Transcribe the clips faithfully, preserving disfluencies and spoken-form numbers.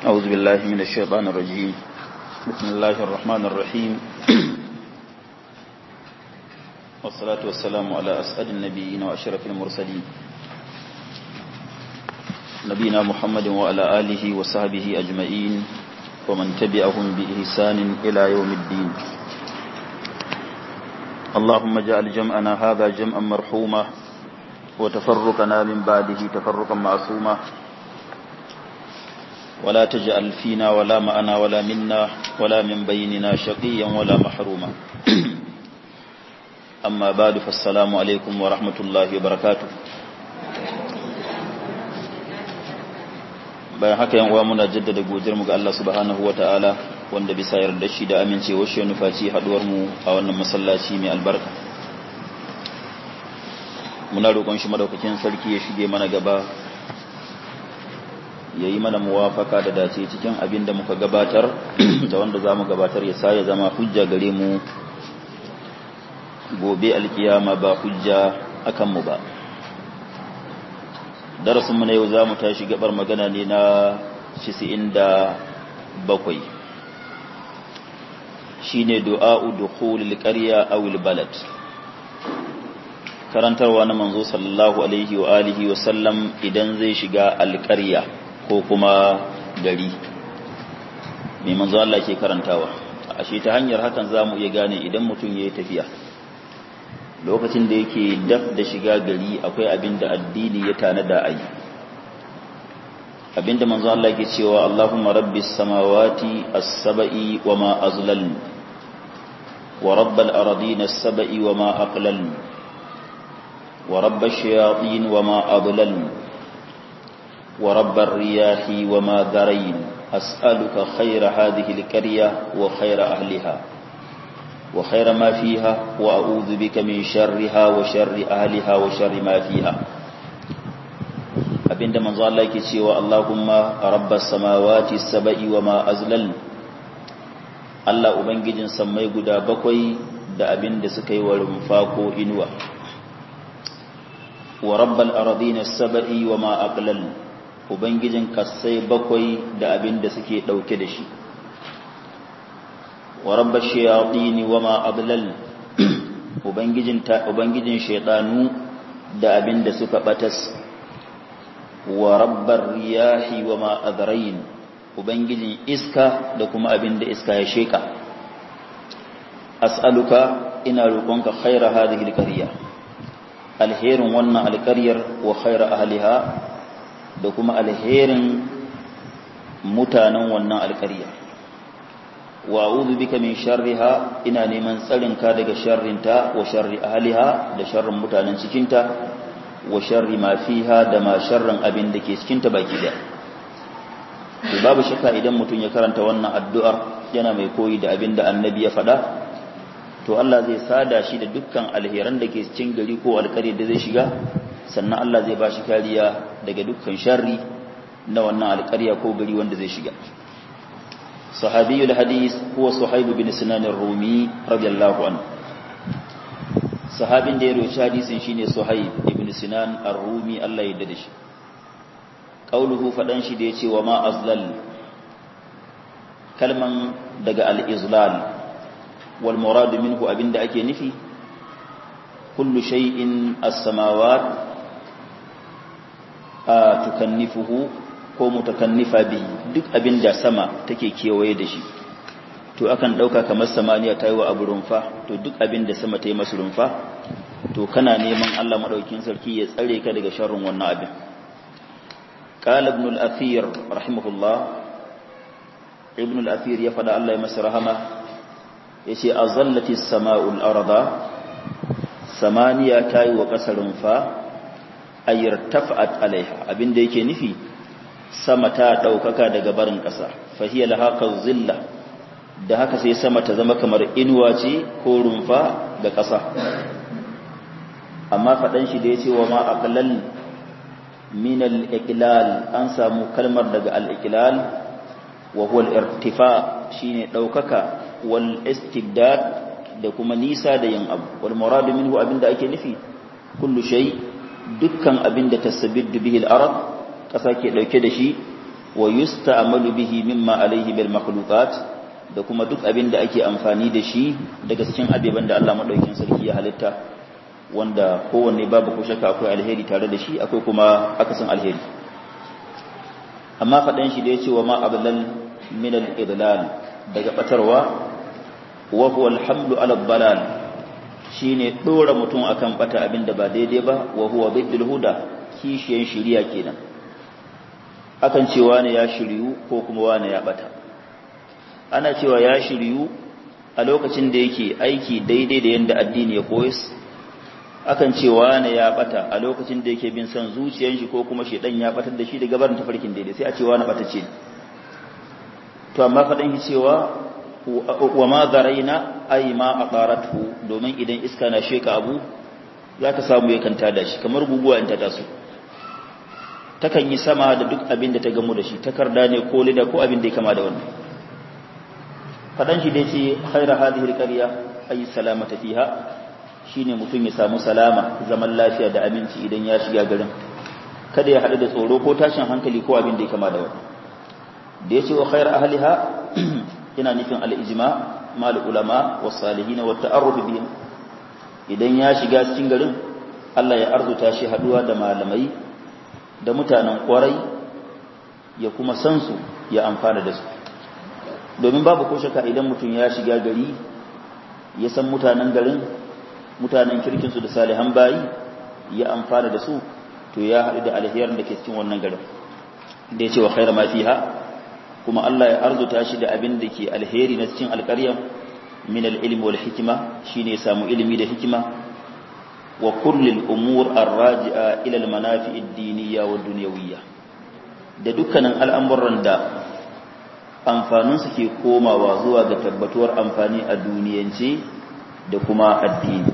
أعوذ بالله من الشيطان الرجيم. بسم الله الرحمن الرحيم. والصلاة والسلام على أسعد النبيين وأشرف المرسلين نبينا محمد وعلى آله وصحبه أجمعين ومن تبعهم بإحسان إلى يوم الدين. اللهم اجعل جمعنا هذا جمعا مرحوما وتفرقنا من بعده تفرقا معصوما ولا تجعل فينا ولا معنا ولا منا ولا من بيننا شقيا ولا محروما. أما بعد فالسلام عليكم ورحمة الله وبركاته. bayan haka yan uwa muna jaddada godiyar mu ga Allah subhanahu wataala wanda bisa yarda shi da amincewar shi nufaci haduwar mu a wannan masallaci mai albarka. Muna roƙon shi madaukakin sarki ya shige mana gaba, yayi mana muwafaka da dace cikin abin da muka gabatar da wanda zamu gabatar ya sa ya zama hujja gare mu gobe alkiyama ba hujja akan mu ba. Darasinmu na yau za mu tashi gabar magana ne na casa'in da bakwai, shi ne du'a'u dukhulil qarya aw al balad. Karantarwa na manzo sallallahu alaihi wa alihi wa sallam idan zai shiga alqarya ko kuma gari, mai manzo Allah ke karantawa. Ashe ta hanyar hakan zamu iya gane idan mutum yayi tafiya lokacin da yake daf da shiga gari akwai abin da addini ya tanada a yi, abin da manzo Allah ke cewa Allahumma rabbis samawati as-sab'i wa ma azlal wa rabbal ardina as-sab'i wa ma aqlal wa rabbash shayatin wa ma adlal wa rabbar riyahi wa ma darayn as'aluka khayra hadhihi al-qarya wa khayra ahliha وخير ما فيها وأعوذ بك من شرها وشر أهلها وشر ما فيها. abinda manzo Allah yake cewa Allahumma rabbas samawati sab'i wa ma azlal, Allah ubangijin sammai guda bakwai da abinda suka yi wa rumfa ko inuwa, wa rabbal ardina sab'i wa ma aqlal, ubangijin kasai bakwai da abinda suke dauke da shi, wa rabbar shayatini wa ma adlal, ubangijin ubangijin shaytanu da abinda suka batas, wa rabbar riyahi wa ma adrayn, ubangijin iska da kuma abinda iska ya sheka. As'aluka, ina roƙonka khaira hadhihi alqarya, alherin wannan alqaryar, wa khaira ahliha, da kuma alherin mutanen wannan alqarya. wa a'udhu bika min sharriha, ina neman tsarinka daga sharrinta, wa sharri ahliha, da sharrin mutanen cikinta, wa sharri ma fiha, da ma sharrin abin da ke cikinta baki da. To babu shakka idan mutum ya karanta wannan addu'ar yana mai koyi da abin da annabi ya faɗa, to Allah zai sada shi da dukkan alheran da ke cikin gari ko alƙari da zai shiga, sannan Allah zai ba shi kariya daga dukkan sharri na wannan alƙarya ko gari wanda zai shiga. صحابي الحديث هو صهيب بن سنان الرومي رضي الله عنه. صحابين da ya roci hadisin shine Suhaib ibn Sinan ar-Rumi, Allah ya yarda da shi. Qauluhu fadan shi da yace wa ma azlal, kalman daga al-izlal, wal murad minhu abinda ake nufi kullu shay'in as-samawat tukannifuhu ko mutakannifa bihi, duk abinda sama take kewaye da shi to akan dauka kamar samaniya ta yi wa abu rumfa, to duk abinda sama ta yi masa rumfa to kana neman Allah madaukakin sarki ya tsare ka daga sharrin wannan abin. Qala ibn al-Athir rahimahullah, ibn al-Athir ya fada Allah ya masa rahama, yace azallati as-sama'u al-arda, samaniya ta yi wa kasar rumfa, ayyartafa'at alaiha, abinda yake nufi sama ta ɗaukaka daga barin ƙasa, fahiyar haka zilla, da haka sai sama ta zama kamar inuwa ce ko rumfa ga ƙasa. Amma faɗan shi da ya ce wa ma aqlal min al-iqlal, an samu kalmar daga al-iqlal, wa huwa al-irtifa, shine ɗaukaka, wal istibdad, da kuma nisa da yin abu. Wal muradu minhu, abinda ake nufi kullu shay, dukkan abinda tasbiddu bihi al-ard, ƙasa ke ɗauke da shi, wa yusta'malu bihi mimma alayhi bil makhluqat da kuma duk abin da ake amfani da shi daga cikin abeban da Allah madaukakin sarki ya halitta wanda kowanne babu ko shakka akwai alheri tare da shi akwai kuma akasin alheri amma fadan shi da yace wa ma ablal min al-idlal daga batarwa wa huwa al-hamlu ala ad-dalal shine dora mutum akan bata abinda ba daidai ba wa huwa biddul huda kishiyan shiriya kenan akan cewa ne ya shiriyu ko kuma wani ya bata ana cewa ya shiriyu a lokacin da yake aiki daidai da yanda addini ya koyes akan cewa ne ya bata a lokacin da yake bin son zuciyar shi ko kuma shedan ya batar da shi daga barin tafarkin daidai sai a cewa na bata ce to amma fadan shi cewa wa ma daraina ay ma aqaratu domin idan iska na sheka abu zaka samu yakan tada shi kamar guguwa in ta taso takan yi sama da duk abin da ta gamu da shi takarda ne ko lida ko abin da ya kama da wannan fadan shi dai ce khaira hadhihi alqarya ay salamata fiha shine mutum ya samu salama zaman lafiya da aminci idan ya shiga garin kada ya hadu da tsoro ko tashin hankali ko abin da ya kama da wannan da yace wa khaira ahliha ina nufin al-ijma mal ulama was salihin wa ta'arruf bihim idan ya shiga cikin garin Allah ya arzuta shi haduwa da malamai da mutanen kwarai ya kuma san su ya amfana da su domin babu ko shaka idan mutum ya shiga gari ya san mutanen garin mutanen kirkin su da salihan bayi ya amfana da su to ya haɗu da alherin da ke cikin wannan garin da ya ce wa khaira ma fiha kuma Allah ya arzuta shi da abin da ke alheri na cikin alƙaryar min al-ilmi wal hikima shine samu ilimi da hikima wa kullil umur ar-raji'a ila al-manafi' ad-diniyya wa dunyawiyya da dukkanin al'amuran da amfanin su ke komawa zuwa ga tabbatuwar amfani a duniyance da kuma addini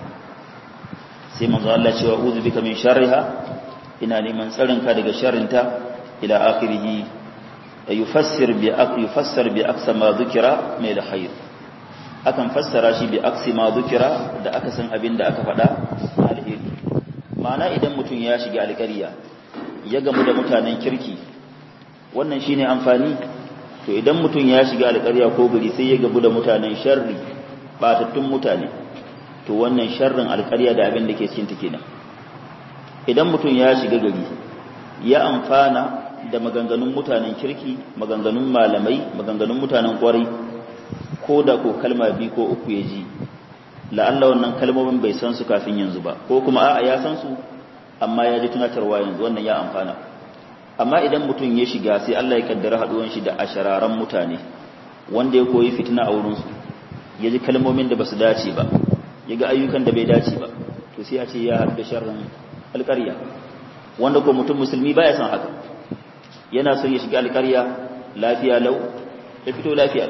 sai manzo Allah cewa uzu bika min sharriha ina neman tsarinka daga sharrinta ila akhirih yufassir bi yufassar bi aqsa ma dhukira mai alkhair akan fassara shi bi aqsi ma dhukira da aka san abin da aka faɗa alheri ma'ana idan mutum ya shiga alƙarya ya gamu da mutanen kirki wannan shine amfani to idan mutum ya shiga alƙarya ko gari sai ya gamu da mutanen sharri batattun mutane to wannan sharrin alƙarya da abin da ke cikin ta kenan idan mutum ya shiga gari ya amfana da maganganun mutanen kirki maganganun malamai maganganun mutanen kwarai ko da ko kalma biyu ko uku ya ji la'alla wannan kalmomin bai san su kafin yanzu ba ko kuma a'a ya san su amma ya ji tunatarwa yanzu wannan ya amfana amma idan mutum ya shiga sai Allah ya kaddara haduwan shi da ashararan mutane wanda ya koyi fitina a wurin su ya ji kalmomin da basu dace ba ya ga ayyukan da bai dace ba to sai a ce ya haɗu da sharrin alƙarya wanda ko mutum musulmi baya san haka yana son ya shiga alƙarya lafiya lau ya fito lafiya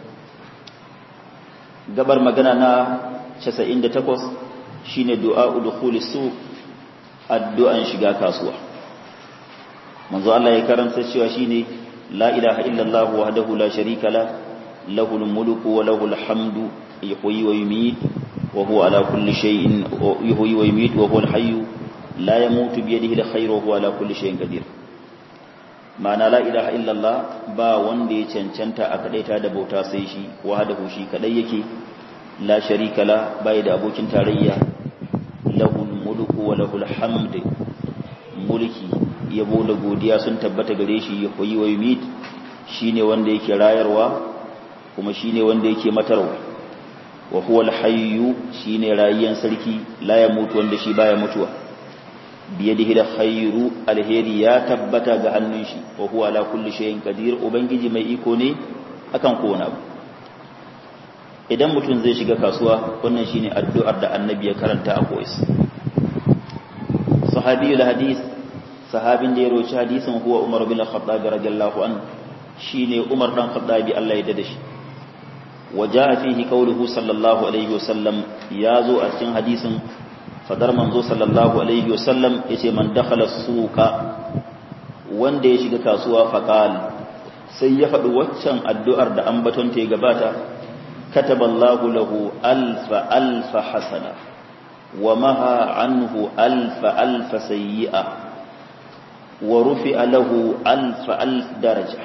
gabar magana na casa'in da takwas shine du'a udkhuli suq addu'an shiga kasuwa manzo Allah ya karanta cewa shine la ilaha illallah wahdahu la sharika la lahul mulku wa lahul hamdu yuhyi wa yumiit wa huwa ala kulli shay'in yuhyi wa yumiit wa huwa al-hayy la yamutu bi yadihi al-khayru wa huwa ala kulli shay'in qadir ma'ana la ilaha illallah ba wanda ya cancanta a kadaita da bauta sai shi wahdahu shi kadai yake la sharika la bai da abokin tarayya lahul mulku wa lahul hamd mulki yabo da godiya sun tabbata gare shi ya koyi wa yumit shine wanda yake rayarwa kuma shine wanda yake matarwa wa huwa al-hayyu shine rayyan sarki la ya mutu wanda shi baya mutuwa biyadihi da khairu alheri ya tabbata ga hannun shi wa huwa ala kulli shay'in qadir ubangiji mai iko ne akan kowane abu idan mutum zai shiga kasuwa wannan shine addu'ar da annabi ya karanta a koyis sahabiyul hadith sahabin da ya roci hadisin huwa umar bin al-khattab radiyallahu anhu shine umar dan khattabi Allah ya dade shi waja'a fihi qawluhu sallallahu alaihi wasallam yazo a cikin hadisin fadar manzo sallallahu alaihi wasallam yace man dakhala suqa wanda ya shiga kasuwa faqal sai ya faɗi waccan addu'ar da ambaton ta gabata kataballahu lahu alfa alfa hasana wa maha anhu alfa alfa sayyi'a wa rufi'a lahu alf alf daraja.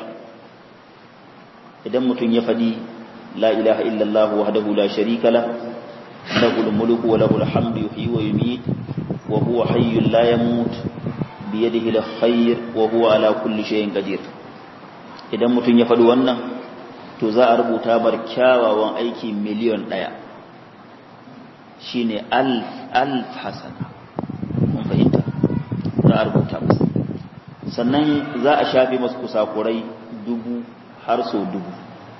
idan mutum ya fadi la ilaha illallah wahdahu la sharika la lahul mulku wa lahul hamdu yuhyi wa yumiit wa huwa hayyun la yamut bi yadihi al-khayr wa huwa ala kulli shay'in qadir. idan mutum ya fadi wannan to za a rubuta bar kyawawan aiki miliyon ɗaya, shine alf alf hasana. mun fahimta, za a rubuta masa, sannan za a shafe masa kusakurai dubu har so dubu.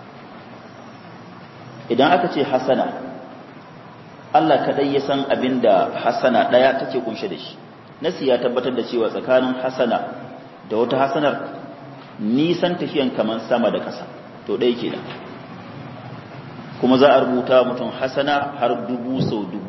idan aka ce hasana, Allah kadai ya san abinda hasana ɗaya take kunshe da shi. Nasi ya tabbatar da cewa tsakanin hasana da wata hasanar nisan tafiyan kaman sama da ƙasa, to ɗaya ke nan. Kuma za a rubuta mutum hasana har dubu sau dubu.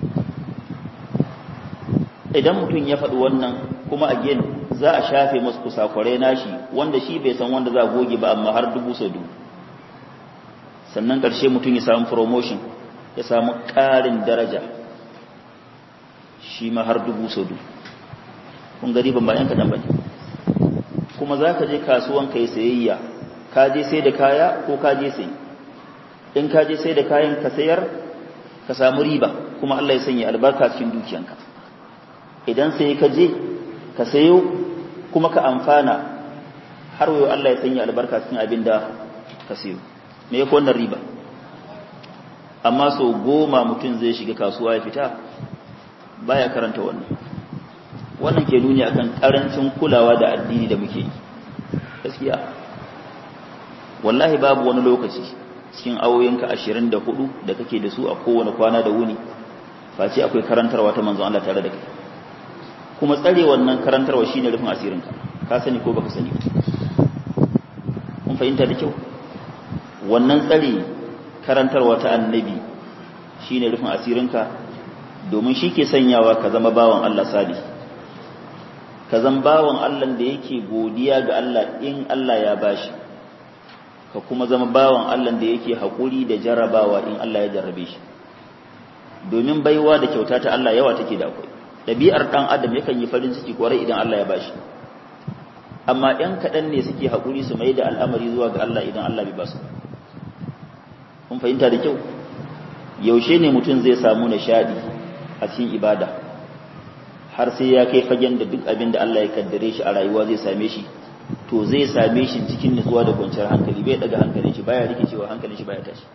Idan mutum ya faɗi wannan kuma again za a shafe masu kusakurai nashi wanda shi bai san wanda za a goge ba, amma har dubu sau dubu. Sannan ƙarshe mutum ya samu promotion, ya samu ƙarin daraja, shi ma har dubu sau dubu. Kun gari ban bayan kaɗan ba ne. Kuma za ka je kasuwan ka yi sayayya, ka je sai da kaya ko ka je sai. In ka je sai da kayan ka sayar, ka samu riba, kuma Allah ya sanya albarka cikin dukiyanka. Idan sai ka je ka sayo kuma ka amfana, har wayo Allah ya sanya albarka cikin abin da ka sayo. Me ya wannan riba? Amma so goma mutum zai shiga kasuwa ya fita baya karanta wannan. Wannan ke nuni akan karancin kulawa da addini da muke yi. Gaskiya wallahi babu wani lokaci cikin awoyinka ashirin da hudu da kake da su a kowane kwana da wuni face akwai karantarwa ta manzon Allah tare da kai. Kuma tsare wannan karantarwa shine rufin asirinka, ka sani ko baka sani. Kun fahimta da kyau? Wannan tsare karantarwa ta annabi shine rufin asirinka, domin shi ke sanyawa ka zama bawan Allah sali, ka zama bawan Allah da yake godiya ga Allah in Allah ya bashi, ka kuma zama bawan Allah da yake haƙuri da jarrabawa in Allah ya jarrabe shi. Domin baiwa da kyauta ta Allah yawa take da akwai. Ɗabi'ar ɗan adam yakan yi farin ciki kwarai idan Allah ya bashi, amma ɗan kaɗan ne suke haƙuri su mai da al'amari zuwa ga Allah idan Allah bai basu. Kun fahimta da kyau? Yaushe ne mutum zai samu nishaɗi a cikin ibada har sai ya kai fagen da duk abin da Allah ya kaddare shi a rayuwa zai same shi, to zai same shi cikin nutsuwa da kwanciyar hankali, bai daga hankalin shi, baya rikicewa, hankalin shi baya tashi.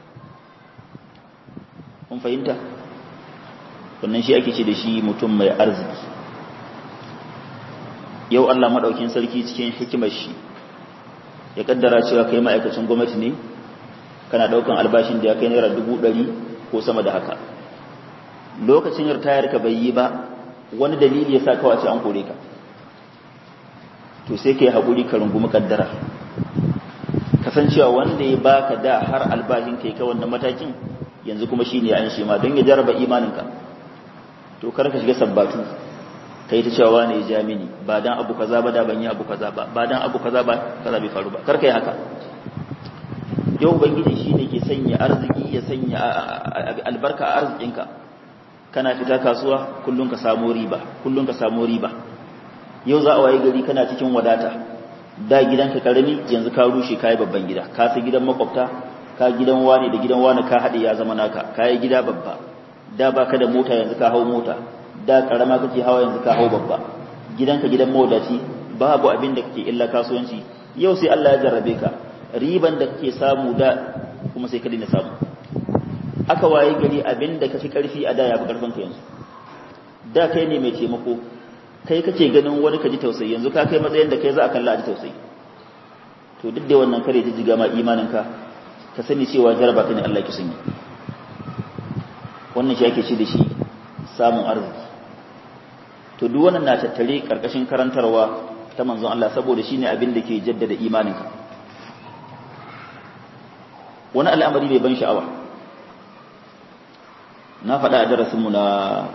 Kun fahimta? Wannan shi ake ce da shi mutum mai arziki. Yau Allah madaukin sarki cikin hikimar shi ya kaddara cewa kai ma'aikacin gwamnati ne, kana daukan albashin da ya kai naira dubu ɗari ko sama da haka. Lokacin ritayar ka bai yi ba, wani dalili ya sa kawai ce an kore ka, to sai kai haƙuri ka rungumi kaddara, kasancewa wanda ya baka da har albashin kai ka wannan matakin yanzu kuma shine ya anshe ma don ya jarraba imaninka. To kar ka shiga sabbatu kai ta cewa ne ya ja mini, ba dan abu kaza ba da ban yi abu kaza ba, ba dan abu kaza ba kaza bai faru ba, kar kai haka. Yau ubangiji shine ke sanya arziki, ya sanya albarka a arzikinka. Kana fita kasuwa kullun ka samu riba, kullun ka samu riba. Yau za a waye gari kana cikin wadata, da gidanka karami yanzu ka rushe kai babban gida, ka sai gidan makwabta, ka gidan wani da gidan wani ka hade ya zama naka, kai gida babba. Da baka da mota yanzu ka hau mota, da karama kake hawa yanzu ka hau babba. Gidanka gidan mawadaci, babu abin da kake illa kasuwanci. Yau sai Allah ya jarrabe ka, riban da kake samu da kuma sai ka daina samu. Aka waye gari abin da kafi karfi a da ya fi karfin ka yanzu. Da kai ne mai taimako, kai kake ganin wani ka ji tausayi, yanzu ka kai matsayin da kai za a kalla a ji tausayi. To duk da wannan kare jijjiga ma imaninka, ka sani cewa jaraba ka ne Allah ki sanya. Wannan shi ake ce da shi samun arziki. To duk wannan na tattare karkashin karantarwa ta manzon Allah, saboda shine abin da ke jaddada imaninka. Wani al'amari mai ban sha'awa na faɗa a darasinmu na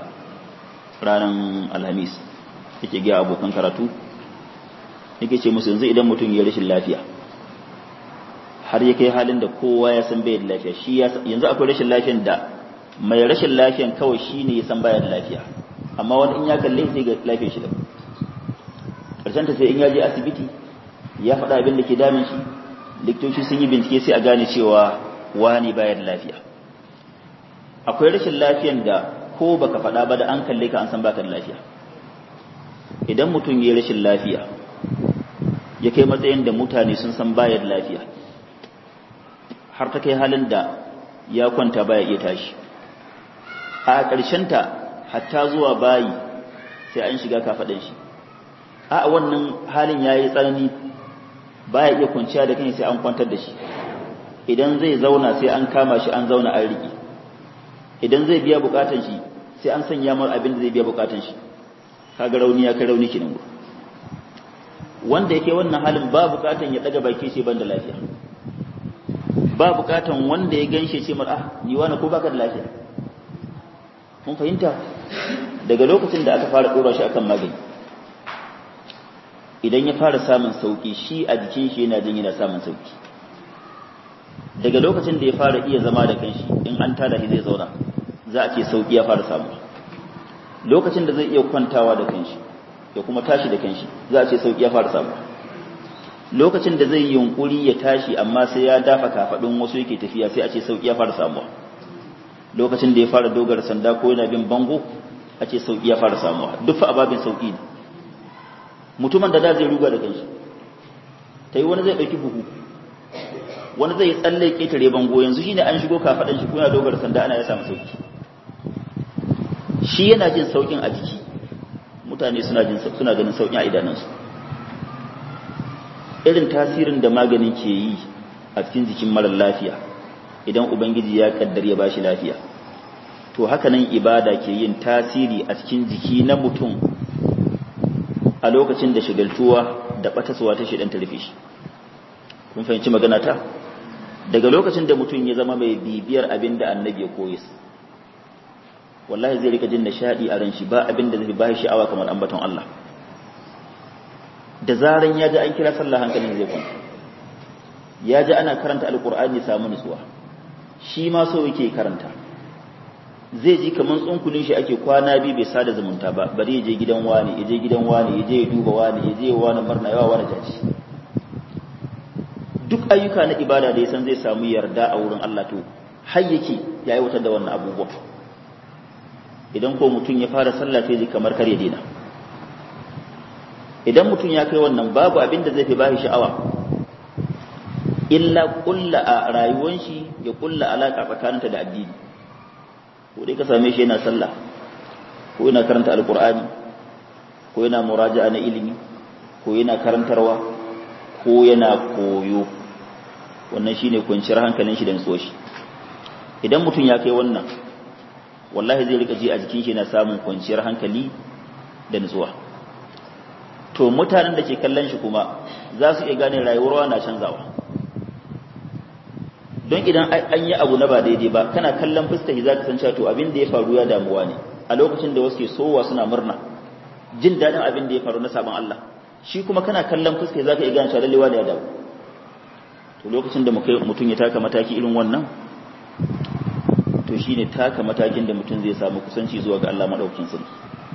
ranar Alhamis, yake ga abokan karatu, yake ce musu yanzu idan mutum ya rashin lafiya har ya kai halin da kowa ya san bai da lafiya, shi yanzu akwai rashin lafiyan da mai rashin lafiyan kawai shi ne ya san baya da lafiya, amma wani in ya kalle sai ga lafiyar shi da karshen ta sai in ya je asibiti ya faɗa abin da ke damin shi, likitoci sun yi bincike sai a gane cewa wani bayar da lafiya. Akwai rashin lafiyan da ko baka faɗa ba da an kalle ka an san baka da lafiya. Idan mutum ya yi rashin lafiya ya kai matsayin da mutane sun san bayar da lafiya, har ta kai halin da ya kwanta baya iya tashi, a ƙarshenta hatta zuwa bayi sai an shiga kafaɗan shi. A wannan halin ya yi tsanani baya iya kwanciya da kai sai an kwantar da shi. Idan zai zauna sai an kama shi an zauna an riƙe. Idan zai biya bukatan shi sai an sanya mar abin da zai biya bukatan shi. Kaga rauni ya kai rauni kenan. Wanda yake wannan halin ba bukatan ya daga baki shi banda lafiya. Ba bukatan wanda ya ganshe ce mar ah ni wani ko baka da lafiya. Mun fahimta? Daga lokacin da aka fara dora shi akan magani, idan ya fara samun sauki shi a jikin shi yana jin yana samun sauki. Daga lokacin da ya fara iya zama da kanshi in an tada shi zai zauna, za a ce sauki ya fara samu. Lokacin da zai iya kwantawa da kanshi ya kuma tashi da kanshi, za a ce sauki ya fara samu. Lokacin da zai yi yunkuri ya tashi amma sai ya dafa kafadun wasu yake tafiya, sai a ce sauki ya fara samuwa. Lokacin da ya fara dogara sanda ko yana bin bango, a ce sauki ya fara samuwa. Duk fa ababin sauki ne. Mutumin da da zai ruga da kanshi, tayi wani zai dauki buhu, wani zai tsalle ketare bango, yanzu shine an shigo kafadan shi ko yana dogara sanda ana ya samu sauki. Shi yana jin saukin a jiki, mutane suna jin suna ganin saukin a idanunsu. Irin tasirin da magani ke yi a cikin jikin marar lafiya idan ubangiji ya kaddar ya bashi lafiya, to haka nan ibada ke yin tasiri a cikin jiki na mutum a lokacin da shigaltuwa da bataswa ta shedan ta rufe shi. Kun fahimci magana ta? Daga lokacin da mutum ya zama mai bibiyar abin da annabi ya koyes, wallahi zai rika jin nishadi a ran shi, ba abin da zai ba shi sha'awa kamar ambaton Allah. Da zaran ya ji an kira sallah hankalin zai kwanta, ya ji ana karanta alkur'ani samu nutsuwa, shi ma so yake karanta. Zai ji kamar tsunkulin shi ake kwana biyu bai sada zumunta ba, bari ya je gidan wani, ya je gidan wani, ya je ya duba wani, ya je wani murna, yawa wani jaji. Duk ayyuka na ibada da ya san zai samu yarda a wurin Allah, to har yake ya aiwatar da wannan abubuwa. Idan ko mutum ya fara sallah sai ji kamar kar ya daina. Idan mutum ya kai wannan, babu abin da zai fi bashi sha'awa illa kulla a rayuwar shi ya kulla alaka tsakaninta da addini. Ko dai ka same shi yana sallah, ko yana karanta alkur'ani, ko yana muraja'a na ilimi, ko yana karantarwa, ko yana koyo. Wannan shine kwanciyar hankalin shi da nutsuwar shi. Idan mutum ya kai wannan, wallahi zai rika ji a jikin shi yana samun kwanciyar hankali da nutsuwa. To mutanen da ke kallon shi kuma za su iya gane rayuwar na canzawa. Don idan an yi abu na ba daidai ba, kana kallon fuskar shi za ka san cewa to abin da ya faru ya damuwa ne. A lokacin da wasu ke sowa suna murna, jin daɗin abin da ya faru na sabon Allah, shi kuma kana kallon fuskar za ka iya gane cewa lallewa da ya damu. To lokacin da mutum ya taka mataki irin wannan, to shine taka matakin da mutum zai samu kusanci zuwa ga Allah madaukakin sarki.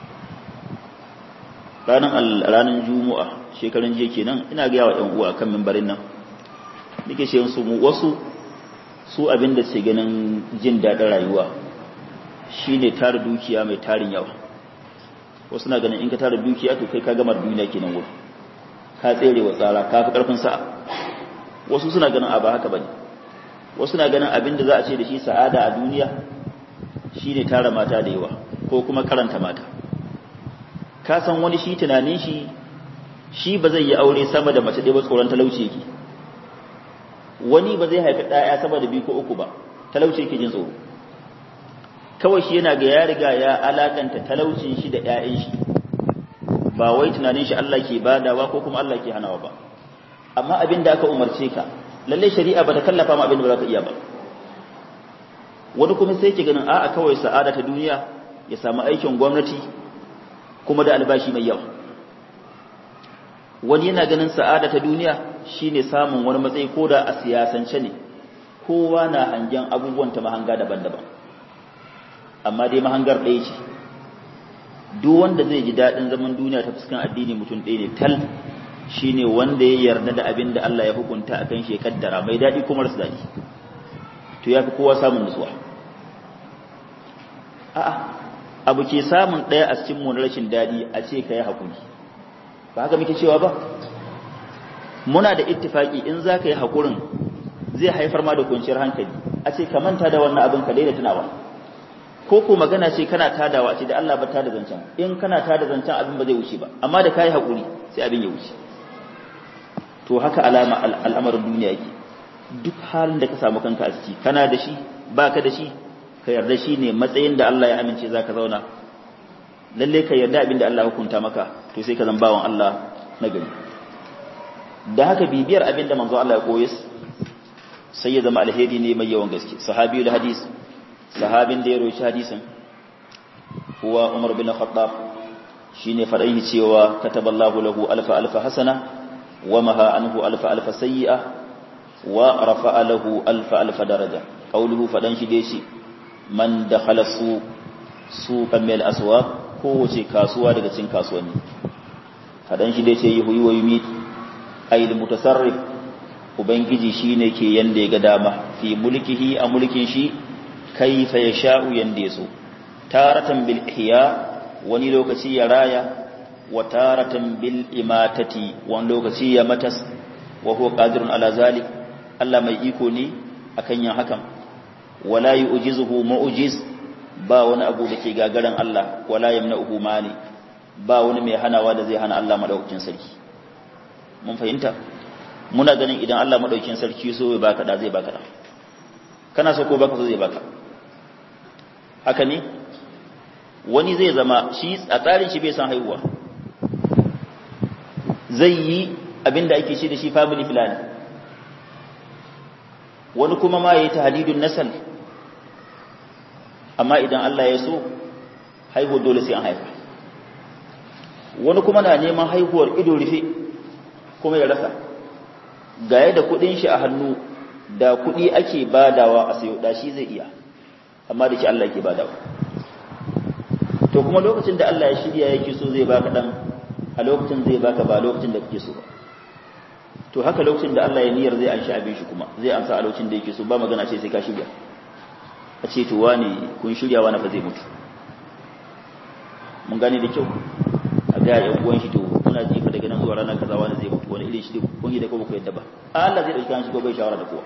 Ranar ranar Juma'a shekaran jiya kenan ina ga yawa ƴan uwa kan mimbarin nan, nake ce su mu wasu su abin da suke ganin jin daɗin rayuwa shine tara dukiya mai tarin yawa. Wasu na ganin in ka tara dukiya to kai ka gama duniya kenan wurin, ka tsere wa tsara, ka fi karfin sa'a. Wasu suna ganin a ba haka bane. Wasu na ganin abin da za a ce da shi sa'ada a duniya shine tara mata da yawa ko kuma karanta mata. Ka san wani shi tunanin shi shi ba zai yi aure sama da mace ɗaya ba, tsoron talauci yake. Wani ba zai haifi ɗaya sama da biyu ko uku ba, talauci yake jin tsoro. Kawai shi yana ga ya riga ya alakanta talaucin shi da ƴaƴan shi, ba wai tunanin shi Allah ke badawa ko kuma Allah ke hanawa ba. Amma abin da aka umarce ka, lalle shari'a ba ta kallafa ma abin da ba za ka iya ba. Wani kuma sai ke ganin a'a kawai sa'ada ta duniya ya samu aikin gwamnati kuma da albashi mai yawa. Wani yana ganin sa'ada ta duniya shine samun wani matsayi ko da a siyasance ne. Kowa na hangen abubuwan ta mahanga daban-daban, amma dai mahangar ɗaya ce. duk wanda zai ji daɗin zaman duniya ta fuskan addini mutum ɗaya ne tal, shine wanda ya yarda da abin da Allah ya hukunta akan shi ya kaddara mai daɗi kuma rasu daɗi, to ya fi kowa samun nutsuwa. A'a, abu ke samun ɗaya a cikin mu na rashin daɗi a ce ka yi haƙuri, ba haka muke cewa ba? Muna da ittifaki in za ka yi haƙurin zai haifar ma da kwanciyar hankali, a ce ka manta da wannan abin ka daina tunawa, ko ko magana ce kana tadawa a ce da Allah ba ta da zancen, in kana tada zancen abin ba zai wuce ba, amma da ka yi haƙuri sai abin ya wuce. To haka alama al'amarin duniya yake, duk halin da ka samu kanka a ciki, kana da shi ba ka da shi, ka yarda shi ne matsayin da Allah ya amince za ka zauna, lalle ka yarda abin da Allah hukunta maka, to sai ka zan bawan Allah na gari. Da haka bibiyar abin da manzo Allah ya koyes sai ya zama alheri ne mai yawan gaske. Sahabiyul hadis, sahabin da ya roshi hadisin huwa Umar bin Khattab, shine fadai cewa kataballahu lahu alfa alfa hasana wa maha anhu alfa alfa sayyi'a wa rafa'a lahu alfa alfa daraja. Qauluhu fadan shi dai shi man dakhala su suqan mil aswaq, kowace kasuwa daga cikin kasuwanni. Fadan shi dai ce yuhyi wa yumit, ayyul mutasarrif, ubangiji shine ke yanda ya ga dama, fi mulkihi a mulkin shi, kaifa yasha'u yanda yaso, taratan bil ihya, wani lokaci ya raya, wa taratan bil imatati, wani lokaci ya matas, wa huwa qadirun ala zalik, Allah mai iko ne akan yin hakan. Wala yu'jizuhu mu'jiz, ba wani abu da ke gagaran Allah, wala yamna'uhu mani, ba wani mai hanawa da zai hana Allah madaukakin sarki. Mun fahimta? Muna ganin idan Allah madaukakin sarki so ya baka da zai baka da, kana so ko baka so zai baka, haka ne? Wani zai zama shi a tsarin shi bai san haihuwa, zai yi abinda ake ce da shi family plan. Wani kuma ma yayi tahdidun nasal, amma idan Allah ya so haihuwa dole sai an haifa. Wani kuma na neman haihuwar ido rufe kuma ya rasa, gaya da kudin shi a hannu, da kudi ake badawa a sayo da shi zai iya, amma da shi Allah yake badawa. To kuma lokacin da Allah ya shirya yake so zai baka dan, a lokacin zai baka ba lokacin da kake so ba. To haka lokacin da Allah ya niyyar zai anshi abin shi kuma zai amsa a lokacin da yake so, ba magana ce sai ka shirya, a ce to wani kun shirya wani fa zai mutu. Mun gane da kyau, a ga yan uwan shi to kuna ji fa daga nan zuwa ranar kaza wani zai mutu, wani irin shi kun yi da ko ba ku yadda ba, Allah zai dauki shi ko bai shawara da kowa.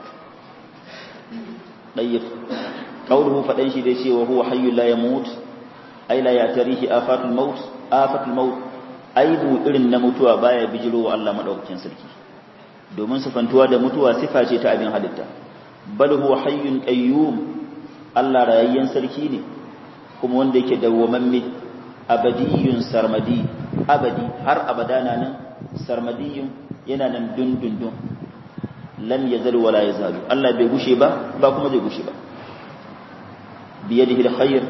Dayyif qawluhu fadan shi dai cewa huwa hayyul la yamut, ai la yatarihi afatul maut, afatul maut aibu irin na mutuwa baya bijiro wa Allah madaukakin sarki, domin sifantuwa da mutuwa sifa ce ta abin halitta. Bal huwa hayyun qayyum, Allah rayayyen sarki ne kuma wanda yake dawwamamme, abadiyun sarmadi, abadi har abadana nan, sarmadiyun yana nan dundundun, lam yazal wala yazalu, Allah bai gushe ba ba kuma zai gushe ba. Biyadihi alkhair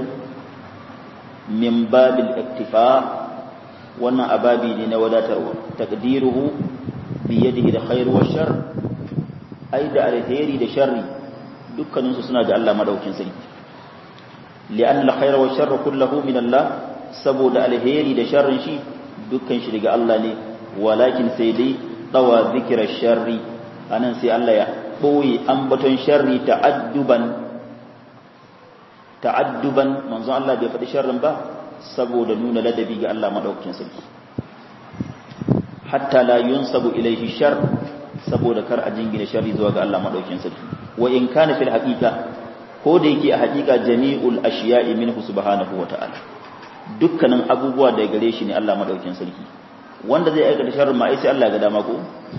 min babil iktifa, wannan ababi ne na wadatarwa. Taqdiruhu biyadihi alkhair wa shar, ai da alheri da sharri dukkanin su suna da Allah madaukin sarki. Li'anna alkhair wa shar kulluhu min Allah, saboda alheri da sharrin shi dukkan shi daga Allah ne. Walakin sai dai tawa zikra sharri, anan sai Allah ya boye ambaton sharri ta'adduban ta'adduban manzo Allah bai faɗi sharrin ba saboda nuna ladabi ga Allah madaukakin sarki. Hatta la yunsabu ilayhi shar, saboda kar a jingina sharri zuwa ga Allah madaukakin sarki. Wa in kana fil haqiqa, ko da yake a haqiqa jami'ul ashiya'i minhu subhanahu wa ta'ala, dukkanin abubuwa da gare shi ne Allah madaukakin sarki. Wanda zai aikata sharrin ma ai sai Allah ya ga dama ko?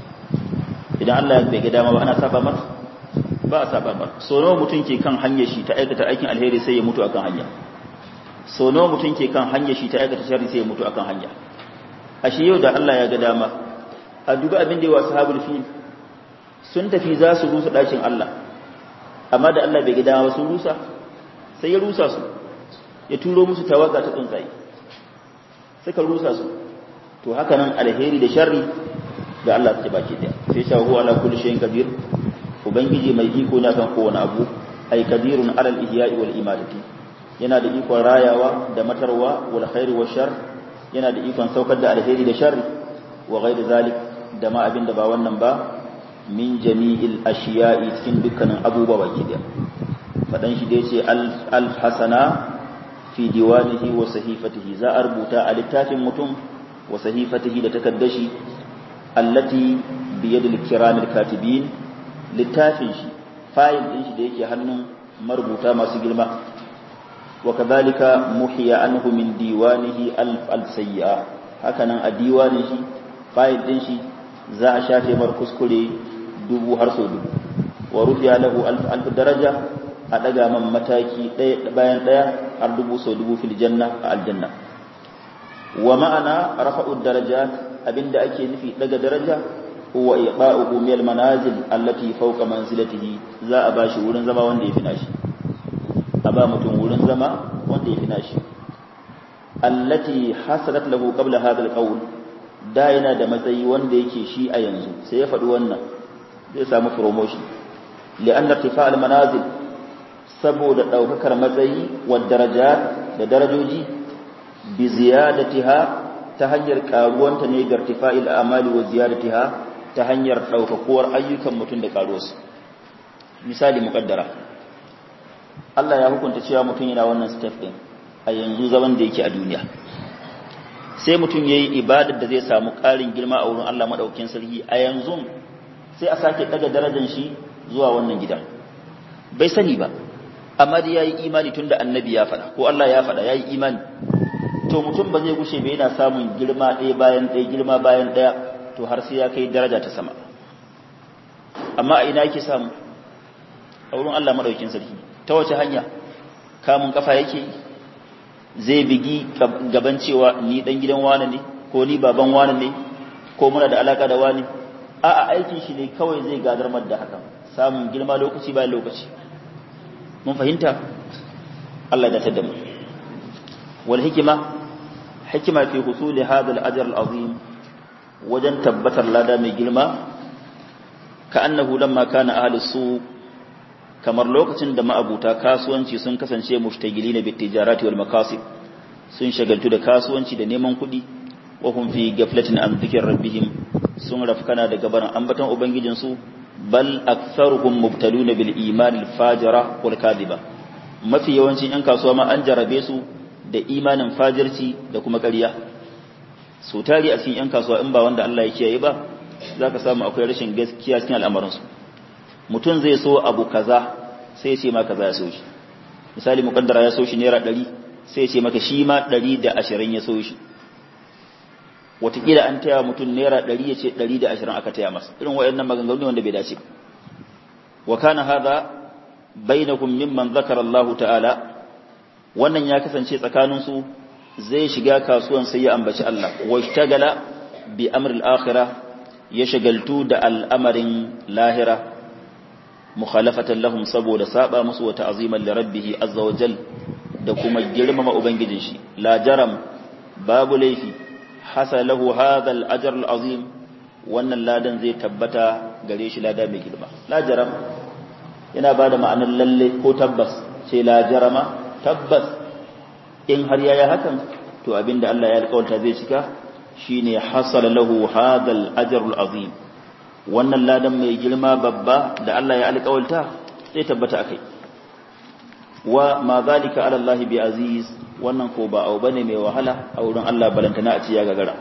Idan Allah bai ga dama ba ana saba masa? Ba a saba ba. So nawa mutum ke kan hanyar shi ta aikata aikin alheri sai ya mutu akan hanya, so nawa mutum ke kan hanyar shi ta aikata sharri sai ya mutu akan hanya. Ashe yau da Allah ya ga dama, a duba abin da yawa sahabul fil sun tafi za su rusa dakin Allah, amma da Allah bai ga dama ba sun rusa, sai ya rusa su, ya turo musu tawaga ta tsuntsaye suka rusa su. To haka nan alheri da sharri da Allah take baki daya. Sai sha huwa ala kulli shay'in qadir, ubangiji mai iko ne kan kowane abu, ai qadirun alal ihya'i wal imadati, yana da ikon rayawa da matarwa wal khairi wa shar, yana da ikon saukar da alheri da sharri wa ghairi zalik da ma abin da ba wannan ba min jami'il ashiya'i cikin dukkanin abubuwa baki daya. Fadan shi da yace al hasana fi diwanihi wa sahifatihi, za a rubuta a littafin mutum wa sahifatihi da takaddashi allati bi yadil kiramil katibin, littafin shi fayil din shi da yake hannun marubuta masu girma. wa kadhalika muhiya anhu min diwanihi alf al sayyi'a, hakanan a diwanin shi fayil din shi za a shafe mar kuskure dubu har so dubu. wa rufiya lahu alf alf daraja, a daga man mataki ɗaya bayan ɗaya har dubu so dubu fil janna a aljanna. wa ma'ana rafa'u darajat, abinda ake nufi daga daraja huwa iqa'uhu min al manazil allati fawqa manzilatihi, za a bashi wurin zama wanda ya fi nashi, a ba mutum wurin zama wanda ya fi nashi. allati hasalat lahu qabla hadha al qawl, da yana da matsayi wanda yake shi a yanzu sai ya faɗi wannan zai samu promotion. li'anna irtifa' al manazil, saboda daukakar matsayi wa darajat da darajoji bi ziyadatiha, ta hanyar karuwanta ne ga irtifa'il a'mali wa ziyadatiha, ta hanyar daukakuwar ayyukan mutum da karuwarsu. misali muqaddara Allah ya hukunta cewa mutum yana wannan step din a yanzu zaman da yake a duniya, sai mutum yayi ibadar da zai samu ƙarin girma a wurin Allah madaukakin sarki a yanzu, sai a sake daga darajar shi zuwa wannan gidan. Bai sani ba, amma dai yayi imani tunda annabi ya faɗa ko Allah ya faɗa, yayi imani. To mutum ba zai gushe ba yana samun girma ɗaya bayan ɗaya, girma bayan ɗaya, to har sai ya kai daraja ta sama. Amma a ina yake samu? A wurin Allah madaukakin sarki. Ta wace hanya? Kamun kafa yake, zai bigi gaban cewa ni dan gidan wane ne, ko ni baban wane ne, ko muna da alaka da wane. A'a, aikin shi ne kawai zai gadar mar da hakan, samun girma lokaci bayan lokaci. Mun fahimta? Allah ya dace da mu. Wal hikima, hikima fi husuli hadha al-ajr al-azim, wajen tabbatar lada mai girma, ka annahu lamma kana ahli su, kamar lokacin da ma'abuta kasuwanci sun kasance mushtagilina bit tijarati wal makasib, sun shagaltu da kasuwanci da neman kuɗi, wa hum fi ghaflatin an dhikri rabbihim, sun rafkana da gaban ambaton ubangijin su, bal aktharuhum mubtaluna bil iman al fajira wal kadhiba, mafi yawancin yan kasuwa ma an jarabe su da imanin fajirci da kuma ƙarya. So tari a cikin yan kasuwa in ba wanda Allah ya kiyaye ba, zaka samu akwai rashin gaskiya cikin al'amuran su. Mutum zai so abu kaza sai ya ce ma kaza ya so shi. Misali mukaddara ya so shi naira ɗari, sai ya ce maka shi ma ɗari da ashirin ya so shi. Wataƙila an taya mutum naira ɗari ya ce ɗari da ashirin aka taya masa. Irin waɗannan maganganu wanda bai dace ba. Wa kana hadha bainakum mimman zakara Allah ta'ala, wannan ya kasance tsakaninsu, zai shiga kasuwan sai ya ambaci Allah, wa ishtagala bi amri al-akhirah, ya shagaltu da al'amarin lahira, mukhalafatan lahum, saboda saba musu, wa ta'ziman li rabbih azza wa jal, da kuma girmama ubangijin shi. La jaram, babu laifi, hasalahu hadha al-ajr al-azim, wannan ladan zai tabbata gare shi, lada mai girma. La jaram yana bada ma'anar lalle ko tabbas, ce la jarama, tabbas in har yaya hakan, to abinda Allah ya alƙawarta zai cika, shine hasala lahu hadha al-ajr al-azim, wannan ladan mai girma babba da Allah ya alƙawarta zai tabbata akai. Wa ma zalika ala Allah bi aziz, wannan ko ba au bane mai wahala a wurin Allah, balantana a ci ya gagara.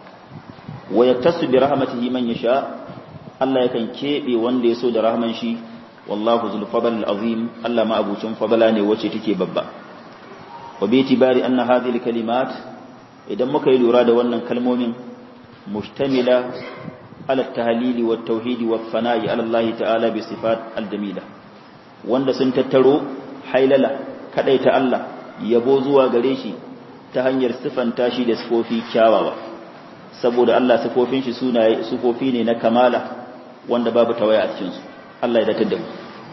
Wa yaktasu bi rahmatihi man yasha, Allah yakan kebe wanda ya so da rahman shi, wallahu zul fadl al-azim, Allah ma abucin fadala ne wacce take babba. Wa bi itibari anna hadhihi al-kalimat, idan muka yi lura da wannan kalmomin, mustamila ala at-tahlil wa at-tauhid wa at-thana'i ala Allah ta'ala bi sifat al-jamila, wanda sun tattaro hailala kadaita Allah, yabo zuwa gare shi ta hanyar sifanta shi da sifofi kyawawa, saboda Allah sifofin shi sunaye sifofi ne na kamala wanda babu tawaya a cikin su. Allah ya datar da mu.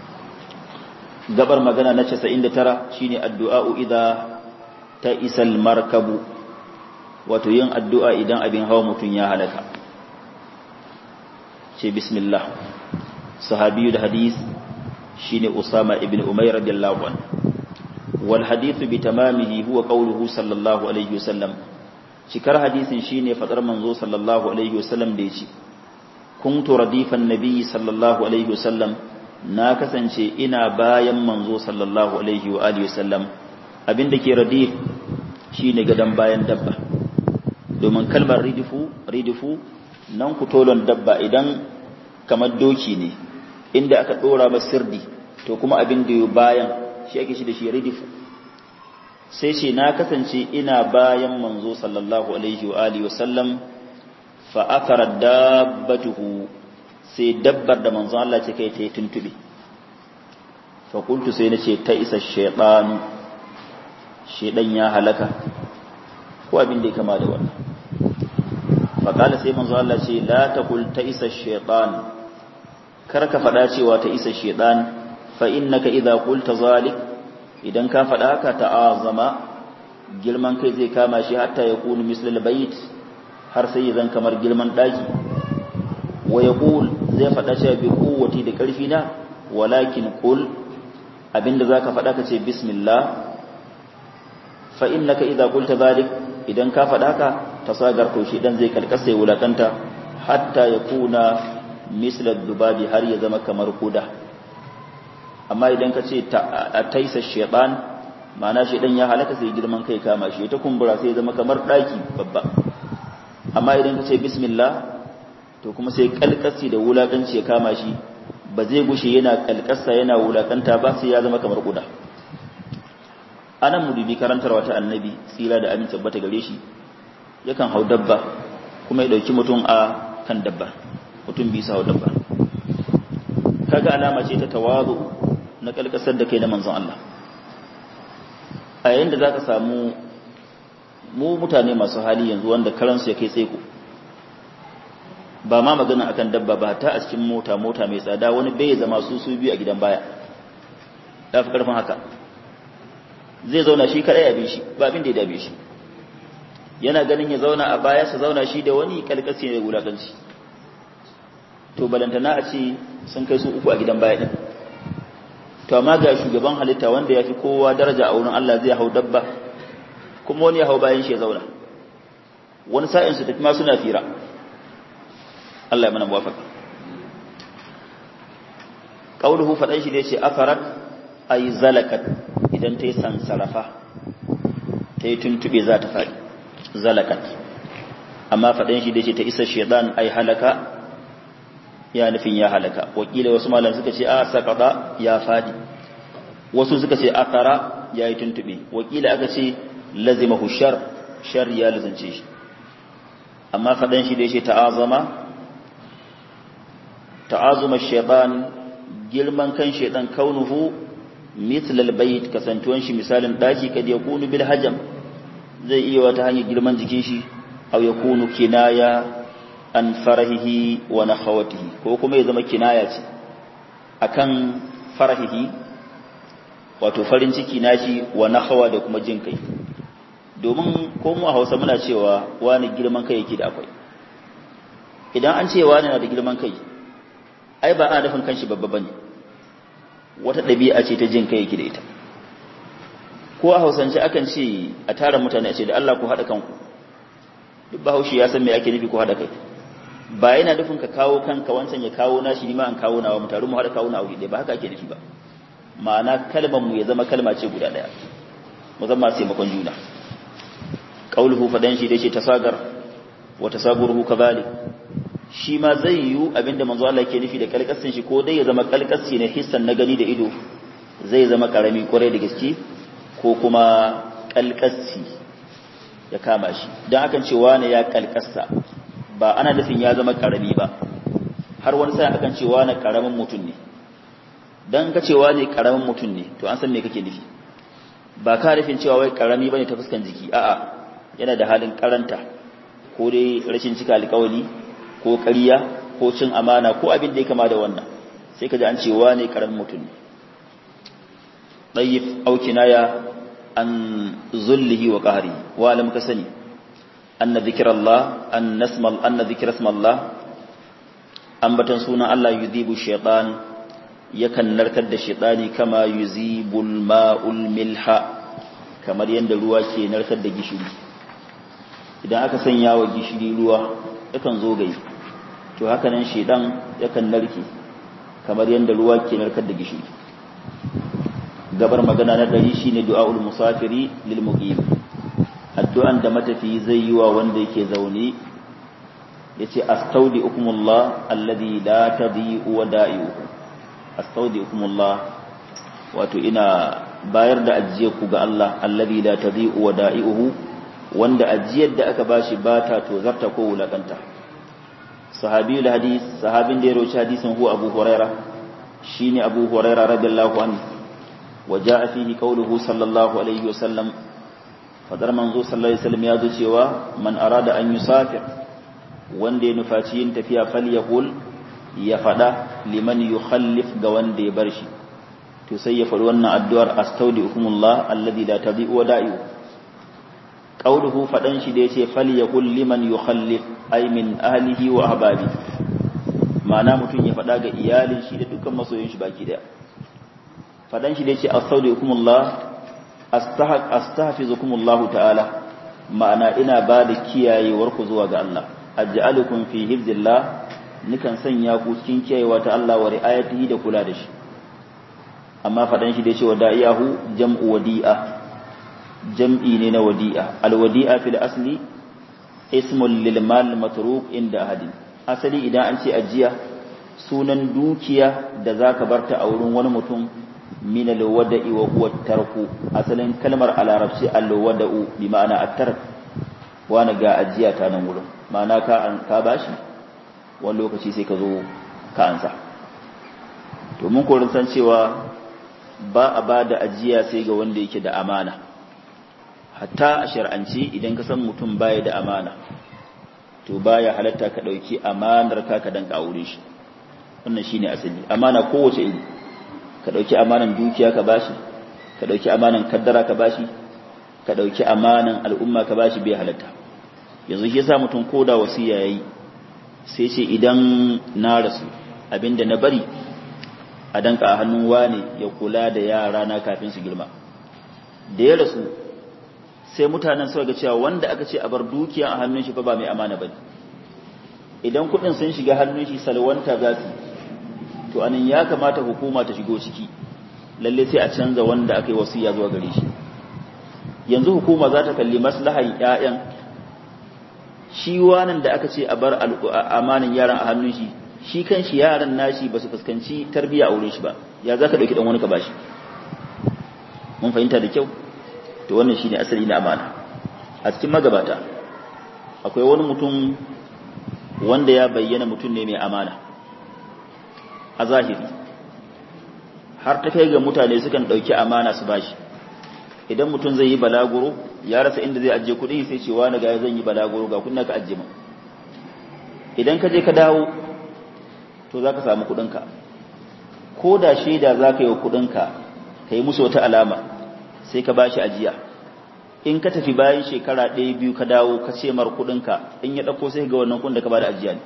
Gabar magana na casa'in da tara shine addu'a idza ta isal markabu, wato yin addu'a idan abin hawa mutun ya halaka. Ce bismillah. Sahabiyu da hadis shine Usama ibn Umayr radiyallahu anhu. wal hadithu bi tamamihi huwa qawluhu sallallahu alaihi wasallam cikar hadisin shine fadar manzo sallallahu alaihi wasallam da yace kuntu radifan nabiyyi sallallahu alaihi wasallam na kasance ina bayan manzo sallallahu alaihi wa alihi wasallam abinda ke radif shine gadan bayan dabba domin kalmar ridifu ridifu nan kutolon dabba idan kamar doki ne inda aka dora masa sirdi to kuma abin da yo bayan shi ake shi da shi ridifu sai ce na kasance ina bayan manzo sallallahu alaihi wa alihi wasallam fa akara dabbatuhu sai dabbar da manzo Allah ce kai ta yi tuntube fa qultu sai nace ta isa shaytan shedan ya halaka ko abin da ya kama da wannan fa kala sai manzo Allah ce la taqul ta isa shaytan kar ka fada cewa ta isa shaytan fa innaka idza qulta zalik idan ka fada haka ta'azama girman kai zai kama shi hatta yakunu mislal bayt har sai zan kamar girman daki wa yaqul zai fada cewa bi quwwati da karfi na walakin qul abinda zaka fada kace bismillah fa innaka idza qulta zalik idan ka fada haka tasagar to shi dan zai kalkasa ya wulakanta hatta yakuna mislal dubabi har ya zama kamar kuda amma idan ka ce taisa shaytan ma'ana shedan ya halaka sai girman kai kama shi ta kumbura sai ya zama kamar daki babba amma idan ka ce bismillah to kuma sai kalkasi da wulakanci ya kama shi ba zai gushe yana kalkasa yana wulakanta ba sai ya zama kamar kuda anan mu dubi karantarwa ta annabi tsira da amin tabbata gare shi yakan hau dabba kuma ya dauki mutum a kan dabba mutum bisa hau dabba kaga alama ce ta tawazu na kalkasar da kai na manzon Allah a yayin da zaka samu mu mutane masu hali yanzu wanda karansu ya kai tsaiko ba ma magana akan dabba ba ta a cikin mota mota mai tsada wani bai zama su su biyu a gidan baya da fi karfin haka zai zauna shi kadai a bi shi ba abin da ya dabe shi yana ganin ya zauna a baya sa zauna shi da wani kalkasi ne wulakanci to balantana a ce sun kai su uku a gidan baya din to amma ga shugaban halitta wanda ya fi kowa daraja a wurin Allah zai hau dabba kuma wani ya hau bayan shi ya zauna wani sa'in su tafi ma suna fira Allah ya mana muwafaka qauluhu fadan shi da yace afarat ay zalakat idan tayi sansarafa tayi tuntube za ta fadi zalakat amma fadan shi da yace ta isa shaytan ay halaka ya nufin ya halaka wakilai wasu malam suka ce a sakada ya fadi wasu suka ce akara ya yi tuntube wakilai aka ce lazimahu shar shar ya lazance shi amma fadan shi da ya ce ta'azama ta'azuma shaytan girman kan shaytan kaunuhu mithl albayt kasantuwan shi misalin daki kad yakunu bil hajam zai iya wata hanyar girman jikin shi aw yakunu kinaya an farahihi wa nakhawatihi ko kuma ya zama kinaya ce akan farahihi wato farin ciki nashi wa nakhawa da kuma jin kai domin ko mu a Hausa muna cewa wani girman kai yake da akwai idan an ce wani na da girman kai ai ba a dafin kanshi babba bane wata dabi'a ce ta jin kai yake da ita ko a Hausance akan ce a tara mutane a ce da Allah ku hada kanku duk Bahaushe ya san me ake nufi ku hada kai ba yana nufin ka kawo kanka wancan ya kawo nashi ni ma an kawo nawa mu taru mu hada kawo nawa dai ba haka ake nufi ba ma'ana kalmar mu ya zama kalma ce guda daya mu zama sai makon juna qauluhu fadan shi dai ce tasagar wa tasaburuhu kadhalik shi ma zai yi abinda manzo Allah yake nufi da kalkassin shi ko dai ya zama kalkassi ne hissan na gani da ido zai zama karami kwarai da gaske ko kuma kalkassi ya kama shi dan akan cewa ne ya kalkassa ba ana nufin ya zama karami ba har wani sai akan cewa na karamin mutum ne dan ka cewa ne karamin mutum ne to an san me kake nufi ba ka nufin cewa wai karami bane ta fuskan jiki a'a yana da halin karanta ko dai rashin cika alƙawari ko ƙarya ko cin amana ko abin da ya kama da wannan sai ka ji an cewa ne karamin mutum ne tayyib au kinaya an zullihi wa qahri wa lam ka sani anna dhikrallah an nasma anna dhikra ismallah ambatan sunan Allah yudhibu shaytan yakan narkar da shaytani kama yuzibul ma'ul milha kamar yanda ruwa ke narkar da gishiri idan aka sanya wa gishiri ruwa yakan zo gai to haka nan shaytan yakan narke kamar yanda ruwa ke narkar da gishiri gabar magana na dari shine du'aul musafiri lil muqim addu'an da matafi zai yi wa wanda yake zaune yace astaudiukumullah alladhi la tadhi'u wada'i'uhu astaudiukumullah wato ina bayar da ajiyar ku ga Allah alladhi la tadhi'u wada'i'uhu wanda ajiyar da aka bashi bata to zarta ko wulakanta sahabiyul hadis sahabin da ya rawaita hadisin huwa Abu Hurairah shine Abu Hurairah radiyallahu anhu waja'a fihi qawluhu sallallahu alaihi wasallam fadar manzo sallallahu alaihi wasallam ya zo cewa man arada an yusafir wanda ya nufaci yin tafiya falyaqul ya fada liman yukhallif ga wanda ya bar shi to sai ya faɗi wannan addu'ar astaudiukumullah alladhi la tadhi'u wada'i'u qawluhu fadan shi da yace falyaqul liman yukhallif ay min ahlihi wa ahbabi ma'ana mutun ya fada ga iyalin shi da dukkan masoyin shi baki daya fadan shi da yace astaudiukumullah astahaq astahfizukumullahu ta'ala ma'ana ina ba da kiyayewar ku zuwa ga Allah aj'alukum fi hifzillah nikan sanya ku cikin kiyayewa ta Allah wa ri'ayatihi da kula da shi amma fadan shi da yace wada'iyahu jam'u wadi'a jam'i ne na wadi'a alwadi'a fil asli ismul lil mal matruk inda ahadin asali idan an ce ajiya sunan dukiya da zaka barta a wurin wani mutum min alwada'i wa huwa tarku asalin kalmar a larabci alwada'u bi ma'ana at-tark wani ga ajiya ta nan wurin ma'ana ka an ka bashi wani lokaci sai ka zo ka ansa to mun korin san cewa ba a ba da ajiya sai ga wanda yake da amana hatta a shar'anci idan ka san mutum baya da amana to baya halatta ka dauki amanar ka ka danka aure shi wannan shine asali amana kowace iri ka dauki amanan dukiya ka bashi ka dauki amanan kaddara ka bashi ka dauki amanan al'umma ka bashi bai halatta yanzu shi yasa mutum koda wasiya yayi sai ce idan na rasu abinda na bari a danka a hannun wane ya kula da yara na kafin su girma da ya rasu sai mutanen suka ga cewa wanda aka ce a bar dukiya a hannun shi fa ba mai amana bane idan kudin sun shiga hannun shi salwanta za su to anan ya kamata hukuma ta shigo ciki lalle sai a canza wanda aka yi wasiya zuwa gare shi yanzu hukuma za ta kalli maslahan ƴaƴan shi wannan da aka ce a bar amanan yaran a hannun shi shi kan shi yaran nashi ba su fuskanci tarbiya a wurin shi ba ya za ka ɗauki ɗan wani ka bashi mun fahimta da kyau to wannan shi ne asali na amana a cikin magabata akwai wani mutum wanda ya bayyana mutum ne mai amana a zahiri har ta kai ga mutane sukan ɗauki amana su bashi idan mutum zai yi balaguro ya rasa inda zai ajiye kuɗi sai cewa na ga zan yi balaguro ga kunna ka ajiye mu idan ka je ka dawo to za ka samu kuɗinka ko da shaida za ka yi wa kuɗinka ka yi musu wata alama sai ka ba shi ajiya in ka tafi bayan shekara ɗaya biyu ka dawo ka ce mar kuɗinka in ya ɗauko sai ga wannan kuɗin da ka ba da ajiya ne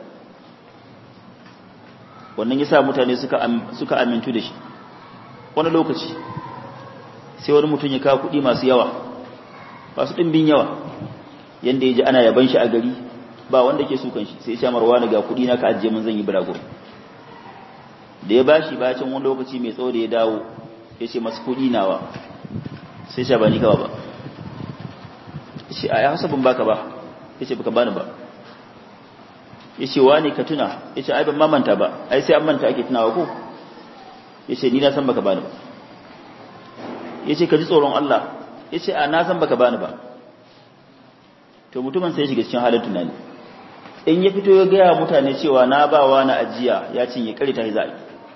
wannan ya sa mutane suka amintu da shi wani lokaci sai wani mutum ya kawo kuɗi masu yawa masu ɗimbin yawa yadda ya ji ana yaban shi a gari ba wanda ke sukan shi sai sha marwa ga kuɗi na ka ajiye mun zan yi birago da ya bashi bacin wani lokaci mai tsawo da ya dawo ya ce masu kuɗi nawa sai sha ba ni kawa ba ya ce a ya hasa ban baka ba ya ce baka bani ba ya ce wani ka tuna ya ce ai ban mamanta ba ai sai an manta ake tunawa ko ya ce ni na san baka bani ba ya ce ka ji tsoron Allah ya ce a na san baka bani ba to mutumin sai ya shiga cikin halin tunani in ya fito ya gaya mutane cewa na bawa na ajiya ya cinye kare ta za'i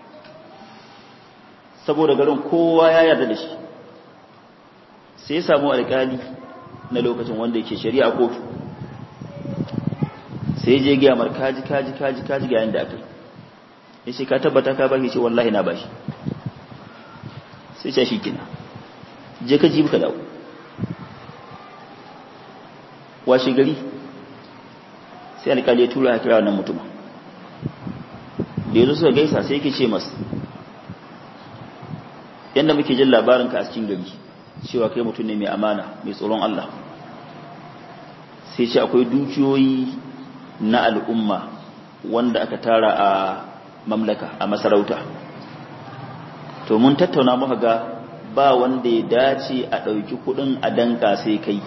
saboda garin kowa ya yarda da shi sai ya samu alƙali na lokacin wanda yake shari'a kotu sai je gaya mar kaji kaji kaji kaji ga yanda aka ya ce ka tabbata ka bashi ce wallahi na bashi sai ce shi kina je ka ji ka dawo washe gari sai alƙali ya tura ya kira wannan mutum da yanzu suka gaisa sai yake ce masa yanda muke jin labarinka a cikin gari cewa kai mutum ne mai amana mai tsoron Allah, sai ce akwai dukiyoyi na al'umma wanda aka tara a mamlaka a masarauta, to mun tattauna muka ga ba wanda ya dace a ɗauki kuɗin a danka sai kai,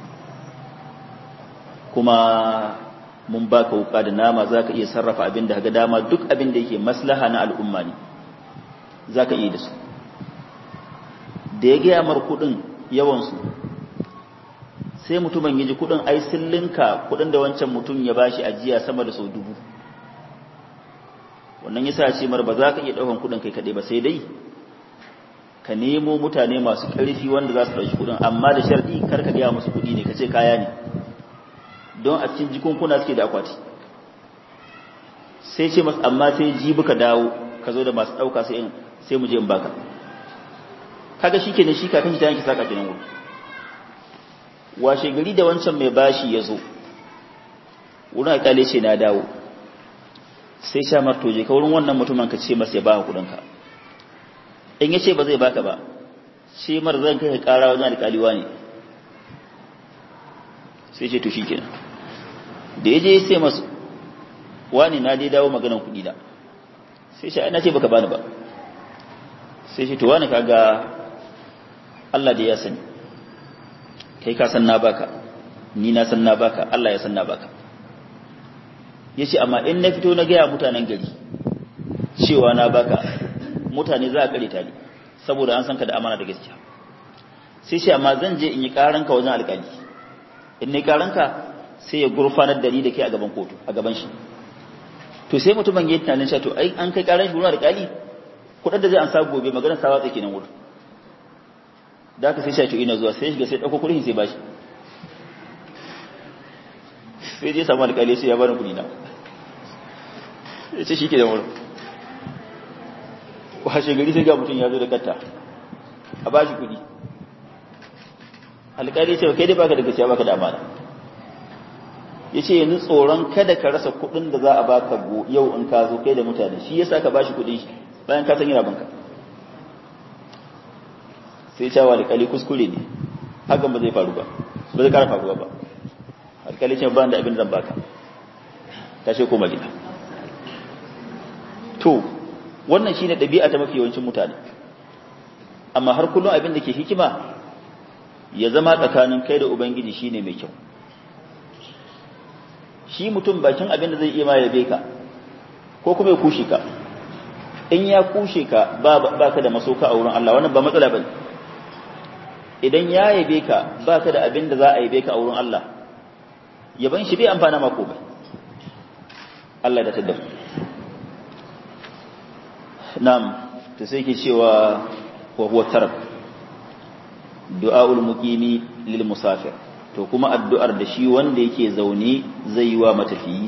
kuma mun baka wuka da nama za ka iya sarrafa abin da ga dama, duk abin da yake maslaha na al'umma ne za ka iya da su. Da ya gaya mar kuɗin yawansu, sai mutumin ya ji kuɗin ai sun linka kuɗin da wancan mutum ya bashi ajiya sama da sau dubu. Wannan ya sa ce mar ba za ka iya ɗaukan kuɗin kai kaɗai ba, sai dai ka nemo mutane masu ƙarfi wanda za su ɗauki kuɗin, amma da sharɗi kar ka gaya musu kuɗi ne, ka ce kaya ne, don a cikin jikunkuna suke da akwati. Sai ce masu amma sai jibi ka dawo ka zo da masu ɗauka sai mu je in baka. Kaga shi kenan shi kakan shi ta yanki saka kenan wuri. Washe gari da wancan mai bashi ya zo wurin alƙali ce na dawo, sai sha martoje ka wurin wannan mutumin ka ce masa ya baka kuɗinka. In ya ce ba zai baka ba, shi mar zan kai ƙara wajen alƙaliwa ne. Sai ce to shi kenan. Da ya je sai masu wani na dai dawo maganan kuɗi da, sai shi ana ce baka bani ba. Sai shi to wani kaga Allah da ya sani, kai ka san na baka, ni na san na baka, Allah ya san na baka. Ya ce amma in na fito na gaya mutanen gari cewa na baka, mutane za a kare ta ne saboda an san ka da amana da gaskiya. Sai shi amma zan je in yi karanka wajen alƙali, in ne karanka sai ya gurfanar da ni da kai a gaban kotu, a gaban shi. To sai mutumin ya tunanin cewa to ai an kai karan shi wurin alƙali, kuɗin da zai an sa gobe maganar sawa tsake nan wurin. Da aka sai shi to ina zuwa, sai shiga sai ɗauko kuɗin sai bashi. Sai je samu alƙali sai ya bani kuɗi na. Sai ce shi ke da wurin. Washe gari sai ga mutum ya zo da katta a bashi kuɗi. Alƙali ce kai dai baka da gaskiya baka da amana. Ya ce yanzu tsoron kada ka rasa kuɗin da za a baka yau in ka zo kai da mutane, shi yasa ka bashi kuɗin shi bayan ka san yana banka. Sai cewa alƙali kuskure ne, hakan ba zai faru ba, ba zai ƙara faruwa ba. Alƙali ce ba da abin zan baka, ta ce koma gida. To wannan shine ɗabi'a ta mafi yawancin mutane, amma har kullum abin da ke hikima ya zama tsakanin kai da Ubangiji shine mai kyau. Shi mutum bakin abin da zai iya ma yabe ka ko kuma ya kushe ka. In ya kushe ka ba ka da masoka a wurin Allah, wannan ba matsala bane. Idan ya yabe ka ba ka da abin da za a yabe ka a wurin Allah, yaban shi bai amfana ma komai. Allah da tadda. Na'am, to sai ke cewa wa huwa tarab du'aul muqimi lil musafir, to kuma addu'ar da shi wanda yake zaune zai yi wa matafiyi,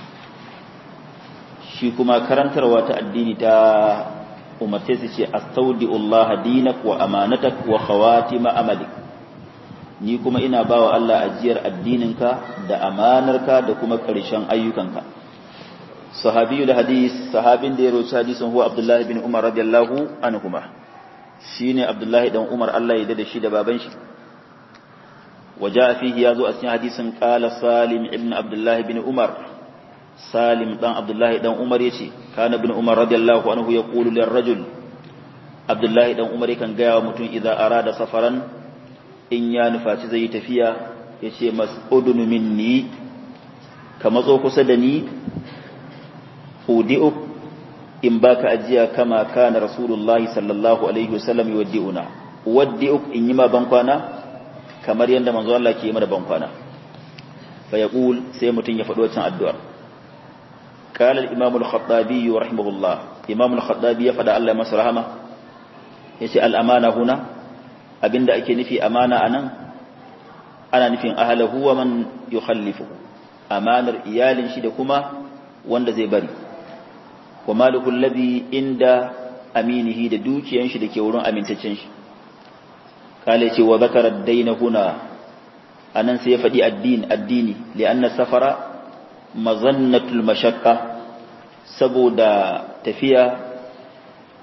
shi kuma karantarwa ta addini ta umarce su ce astaudi'ullah dinak wa amanatak wa khawatima amalik, ni kuma ina bawa Allah ajiyar addininka da amanarka da kuma ƙarshen ayyukanka. Sahabiyul hadis, sahabin da ya roci hadisin huwa Abdullah bin Umar radiyallahu anhuma, shine Abdullah dan Umar Allah ya da shi da baban shi. وجاء فيه يازو أسنى حديث قال سالم ابن عبد الله بن عمر سالم بن عبد الله بن عمر يشي كان ابن عمر رضي الله عنه يقول للرجل عبد الله بن عمر كان جاء متون إذا أراد سفرا إن ينفات زي تفيا يشي مسعود مني كما زوك سدني أودئك إن باك أجيا كما كان رسول الله صلى الله عليه وسلم يودئنا أودئك إنما بنقانا kamar yadda manzo Allah ke yi mana bankwana. Fa yaqul, sai mutun ya faɗo wancan addu'ar. Qala al-Imam al-Khattabi rahimahullah, Imam al-Khattabi ya faɗa Allah masa rahama, yace al-amana huna, abinda ake nufi amana anan ana nufin ahlahu wa man yukhallifu, amanar iyalin shi da kuma wanda zai bari, wa maluhu alladhi inda aminihi da dukiyan shi dake wurin amintaccen shi. Kale ce wa zakara ad-dayn huna, anan sai ya faɗi addini addini li'anna safara mazannatul mashaqqa, saboda tafiya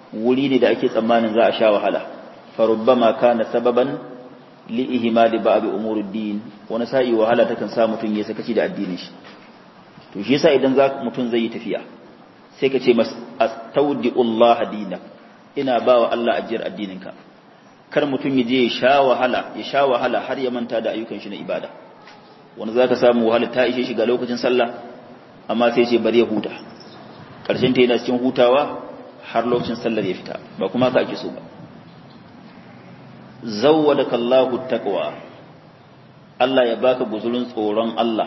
wuri ne da ake tsammanin za a sha wahala farubbama kana sababan li ihmali ba'd umuruddin wani sa'i wahala takan sa mutun ya sakaci da addinin shi to shi yasa idan za mutun zai yi tafiya sai ka ce mas astaudiullah dinak ina bawa Allah ajiyar addininka kar mutun ya je ya sha wahala ya sha wahala har ya manta da ayyukan shi na ibada wani zaka samu wahala ta ishe shi ga lokacin sallah amma sai ce bari ya huta karshen ta yana cikin hutawa har lokacin sallar ya fita ba kuma haka ake so ba zawwadaka Allahu taqwa Allah ya baka guzulun tsoron Allah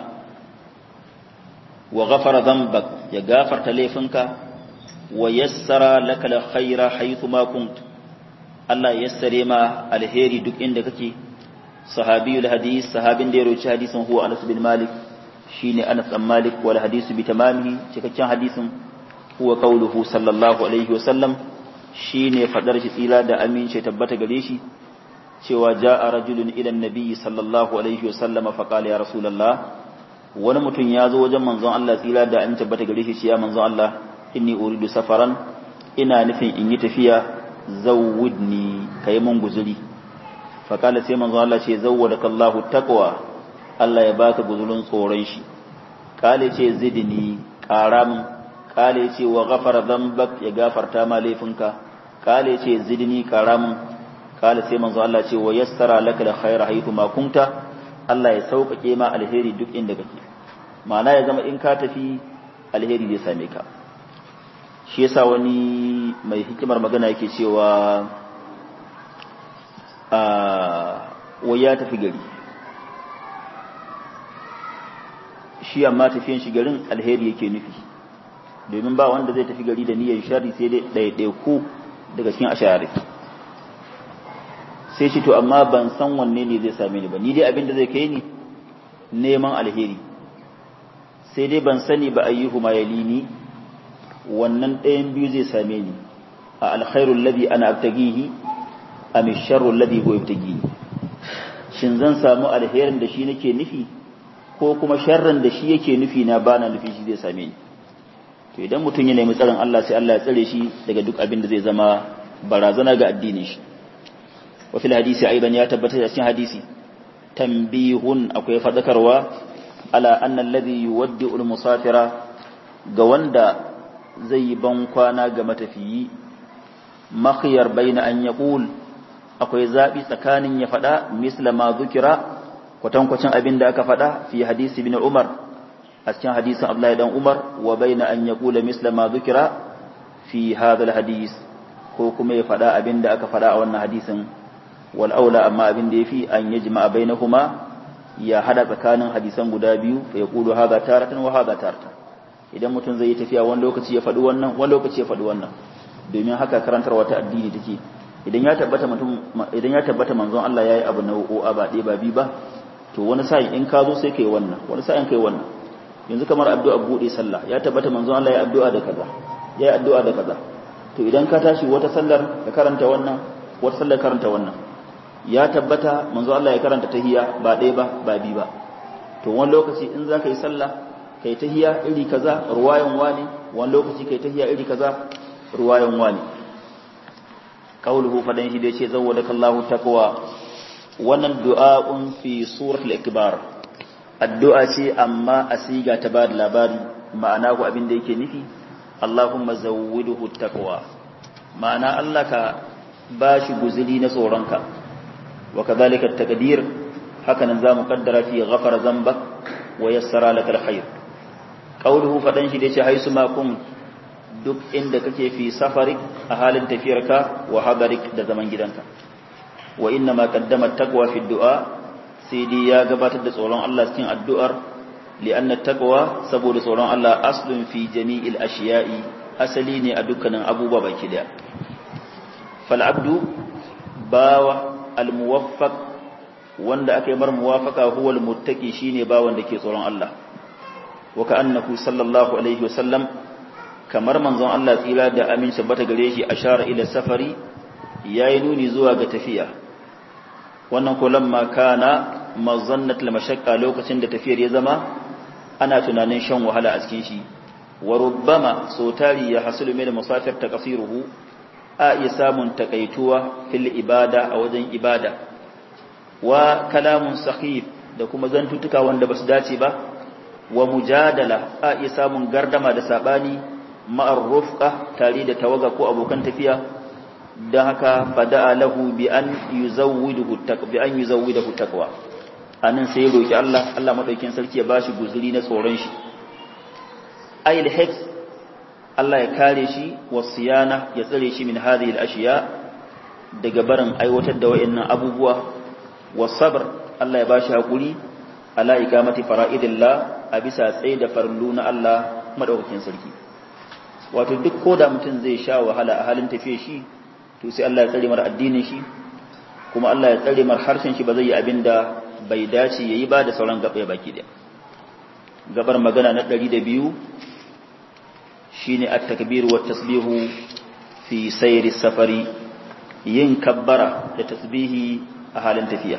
wa ghafara dhanbak ya gafarta laifinka wa yassara laka alkhaira haythu ma kunt Allah ya yassare ma alheri duk inda kake sahabiyul hadis sahabin da ya roci hadisin huwa Anas bin Malik shine Anas bin Malik wal hadisu bi tamamihi cikakken hadisin huwa qauluhu sallallahu alaihi wasallam shine fadar shi tsila da amince tabbata gare shi cewa jaa rajulun ila annabi sallallahu alaihi wasallam fa qala ya rasulullah wani mutum ya zo wajen manzon Allah tsila da an tabbata gare shi ya manzon Allah inni uridu safaran ina nufin in yi tafiya zawwidni kai mun guzuri fa qala sai manzon Allah ce zawwadaka Allahu taqwa Allah ya baka guzulun tsoron shi kale ce zidni qaram kale ce wa ghafara dhanbak ya gafarta ma laifinka kale ce zidni qaram kale sai manzo Allah ce wa yassara laka alkhaira haythu ma kunta Allah ya sauƙaƙe ma alheri duk inda kake ma'ana ya zama in ka tafi alheri zai same ka shi yasa wani mai hikimar magana yake cewa a wa ya tafi gari shi amma tafiyan shi garin alheri yake nufi domin ba wanda zai tafi gari da niyyar shari sai dai ɗaiɗaiku daga cikin ashari sai shi to amma ban san wanne ne zai same ni ba ni dai abin da zai kai ni neman alheri sai dai ban sani ba ayyuhu ma yalini wannan ɗayan biyu zai same ni a alkhairul ladhi ana abtagihi am sharrul ladhi huwa yabtaghi shin zan samu alherin da shi nake nufi ko kuma sharrin da shi yake nufi na bana nufi shi zai same ni to idan mutum ya nemi tsarin Allah sai Allah ya tsare shi daga duk abin da zai zama barazana ga addinin shi wa fil hadisi aidan ya tabbata da cikin hadisi tanbihun akwai fadakarwa ala anna alladhi yuwaddi'u al-musafira ga wanda zai ban kwana ga matafiyi makhyar baina an yaqul akwai zabi tsakanin ya fada misla ma zukira kwatankwacin abin da aka fada fi hadisi ibn Umar a cikin hadisin Abdullahi dan Umar wa baina an yaqula misla ma zukira fi hadha al-hadis ko kuma ya fada abin da aka fada a wannan hadisin wal aula amma abin da yafi an yajma bainahuma ya hada tsakanin hadisan guda biyu fa yaqulu hadha taratan wa hadha taratan idan mutum zai yi tafiya wani lokaci ya fadi wannan wani lokaci ya fadi wannan domin haka karantar wata addini take idan ya tabbata mutum idan ya tabbata manzon Allah yayi abu na o ba dai ba bi ba to wani sai in ka zo sai kai wannan wani sai in kai wannan yanzu kamar addu'a bude sallah ya tabbata manzon Allah yayi addu'a da kaza yayi addu'a da kaza to idan ka tashi wata sallar ka karanta wannan wata sallar karanta wannan ya tabbata manzo Allah ya karanta tahiyya ba ɗaya ba ba bi ba to wani lokaci in za ka yi sallah kai tahiyya iri kaza ruwayan wani wani lokaci kai tahiyya iri kaza ruwayan wani qauluhu fadan shi da yace zawwadakallahu taqwa wannan du'a'un fi suratul ikbar addu'a ce amma asiga ta bada labari ma'ana ko abin da yake nufi Allahumma zawwidhu taqwa ma'ana Allah ka bashi guzuri na tsoronka وكذلك التقدير هكذا ذا مقدر في غفر ذنبك ويسر لك الخير قوله فدان shi dace haisu ma kun duk inda kake fi safarik a halin tafiyarka wa hadarik da zaman gidanka wa inna ma qaddama taqwa fi du'a sai dai ya gabatar da tsoron Allah cikin addu'ar li'anna taqwa saboda tsoron Allah aslun fi jami'il ashiya'i asali ne a dukkanin abubuwa baki daya fal abdu bawa al-muwaffaq wanda aka yi mar muwafaka huwa al-muttaqi shine ba wanda ke tsoron Allah wa ka'annahu sallallahu alaihi wasallam kamar manzon Allah tsira da aminci bata gare shi ashara ila safari yayi nuni zuwa ga tafiya wannan ko lamma kana mazannat al-mashaqqa lokacin da tafiyar ya zama ana tunanin shan wahala a cikin shi wa rubbama sotari ya hasulu min musafir taqsiruhu a iya samun takaituwa fil ibada a wajen ibada wa kalamun sakhif da kuma zantutuka wanda basu dace ba wa mujadala a iya samun gardama da sabani ma'ar rufqa tare da tawaga ko abokan tafiya dan haka fada'a lahu bi an yuzawwiduhu taqwa bi an yuzawwidahu taqwa anan sai roki Allah Allah madaukin sarki ya bashi guzuri na tsoron shi ayil hifz Allah ya kare shi wasiyana ya tsare shi min hadhihi al-ashiya daga barin aiwatar da wayannan abubuwa wasabr Allah ya bashi hakuri ala ikamati fara'idillah a bisa tsaye da farlu na Allah madaukakin sarki wato duk koda mutum zai sha wahala a halin tafiye shi to sai Allah ya tsare mar addinin shi kuma Allah ya tsare mar harshen shi ba zai yi abinda bai dace yayi ba da sauran gaba baki da gabar magana na ɗari da biyu shine at-takbir wa tasbihu fi sayri safari yin kabbara da tasbihi a halin tafiya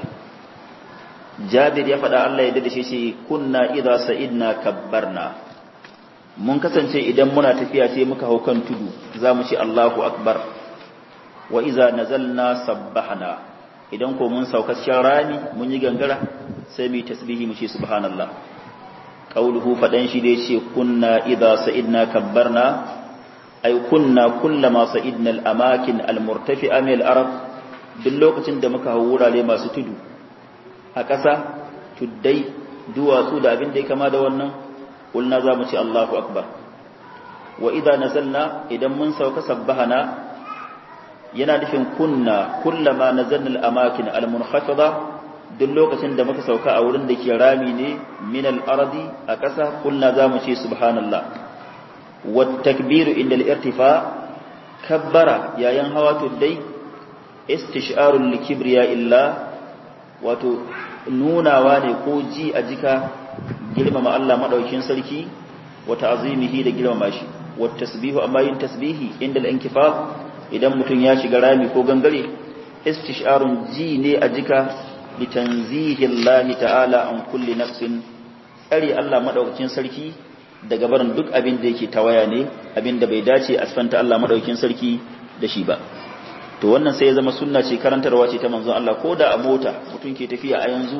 Jabir ya faɗa Allah ya dade shi kunna idza sa'idna kabbarna mun kasance idan muna tafiya sai muka hau kan tudu zamu ce Allahu akbar wa idza nazalna sabbahna idan ko mun sauka cikin rami mun yi gangara sai mu tasbihi mu ce subhanallah qauluhu fadan shi da yace kunna idza sa'idna kabbarna ay kunna kullama sa'idna al-amakin al-murtafi'a min al-arab duk lokacin da muka hawo wurare masu tudu a ƙasa tuddai duwatsu da abin da ya kama da wannan kulna za mu ce Allahu akbar wa idza nazalna idan mun sauka sabbahana yana nufin kunna kullama nazalna al-amakin al-munkhafida duk lokacin da muka sauka a wurin da ke rami ne min al-ardi a ƙasa kulna za mu ce subhanallah wat takbiru inda al-irtifa kabbara yayin hawa tuddai istisharul likibriya illa wato nunawa ne ko ji a jika girmama Allah madaukin sarki wa ta'zimihi da girmama shi wa tasbihu amma yin tasbihi inda al-inkifaf idan mutum ya shiga rami ko gangare istisharun ji ne a jika li tanzihi Allah ta'ala an kulli nafsin tsare Allah madaukin sarki daga barin duk abin da yake tawaya ne abin da bai dace a sifanta Allah madaukin sarki da shi ba to wannan sai ya zama sunna ce karantarwa ce ta manzon Allah ko da a mota mutum ke tafiya a yanzu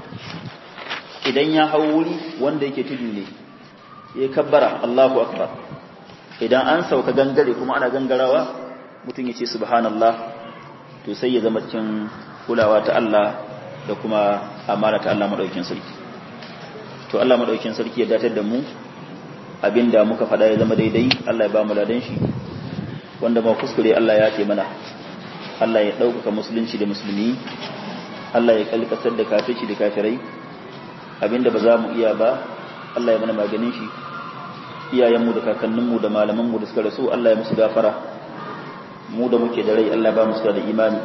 idan ya hau wuri wanda yake tudu ne ya kabbara Allahu akbar idan an sauka gangare kuma ana gangarawa mutum ya ce subhanallah to sai ya zama cikin kulawa ta Allah da kuma amana ta Allah madaukakin sarki to Allah madaukakin sarki ya datar da mu abinda muka faɗa ya zama daidai Allah ya ba mu ladan shi wanda ma kuskure Allah ya ce mana Allah ya ɗaukaka musulunci da musulmi Allah ya kalkasar da kafirci da kafirai abinda ba za mu iya ba Allah ya mana maganin shi iyayenmu da kakanninmu da malamanmu da suka rasu Allah ya musu gafara mu da muke da rai Allah ba mu da imani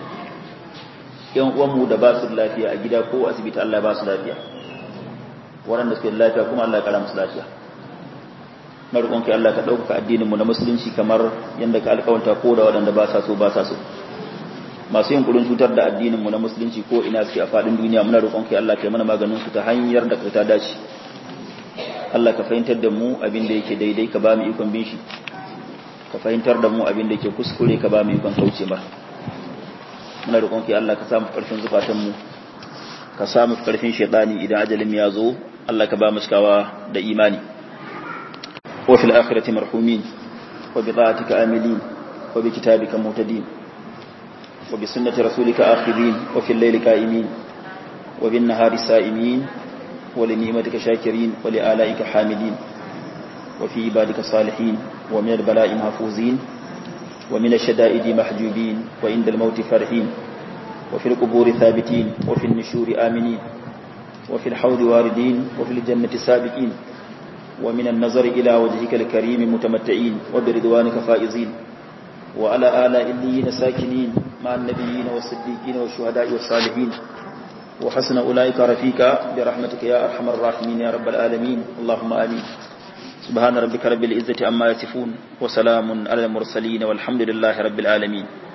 yan uwanmu da ba su lafiya a gida ko asibiti Allah ba su lafiya waɗanda suke da lafiya kuma Allah ya kara musu lafiya na roƙon kai Allah ka ɗaukaka addininmu na musulunci kamar yadda ka alƙawanta ko da waɗanda ba sa so ba sa so masu yin kudin cutar da addininmu na musulunci ko ina suke a faɗin duniya muna roƙon kai Allah kai mana maganin su ta hanyar da ka ta dace Allah ka fahimtar da mu abin da yake daidai ka ba mu ikon bin shi ka fahimtar da mu abin da yake kuskure ka ba mu ikon kauce ba muna roƙon kai Allah ka samu ƙarfin zukatan mu ka samu ƙarfin shaytani idan ajalin ya zo Allah ka ba mu cikawa da imani وفي الآخرة مرحومين وبطاعتك آملين وبكتابك مهتدين وبسنة رسولك آخذين وفي الليل كائمين وبالنهار سائمين ولنعمتك شاكرين ولآلائك حامدين وفي عبادك صالحين ومن البلاء محفوظين ومن الشدائد محجوبين وعند الموت فرحين وفي القبور ثابتين وفي النشور آمنين وفي الحوض واردين وفي الجنة سابقين ومن النظر إلى وجهك الكريم متمتعين وبرضوانك فائزين وعلى آلاء الليين ساكنين مع النبيين والصديقين والشهداء والصالحين وحسن أولئك رفيقا برحمتك يا أرحم الراحمين يا رب العالمين اللهم آمين سبحان ربك رب العزة عما يصفون وسلام على المرسلين والحمد لله رب العالمين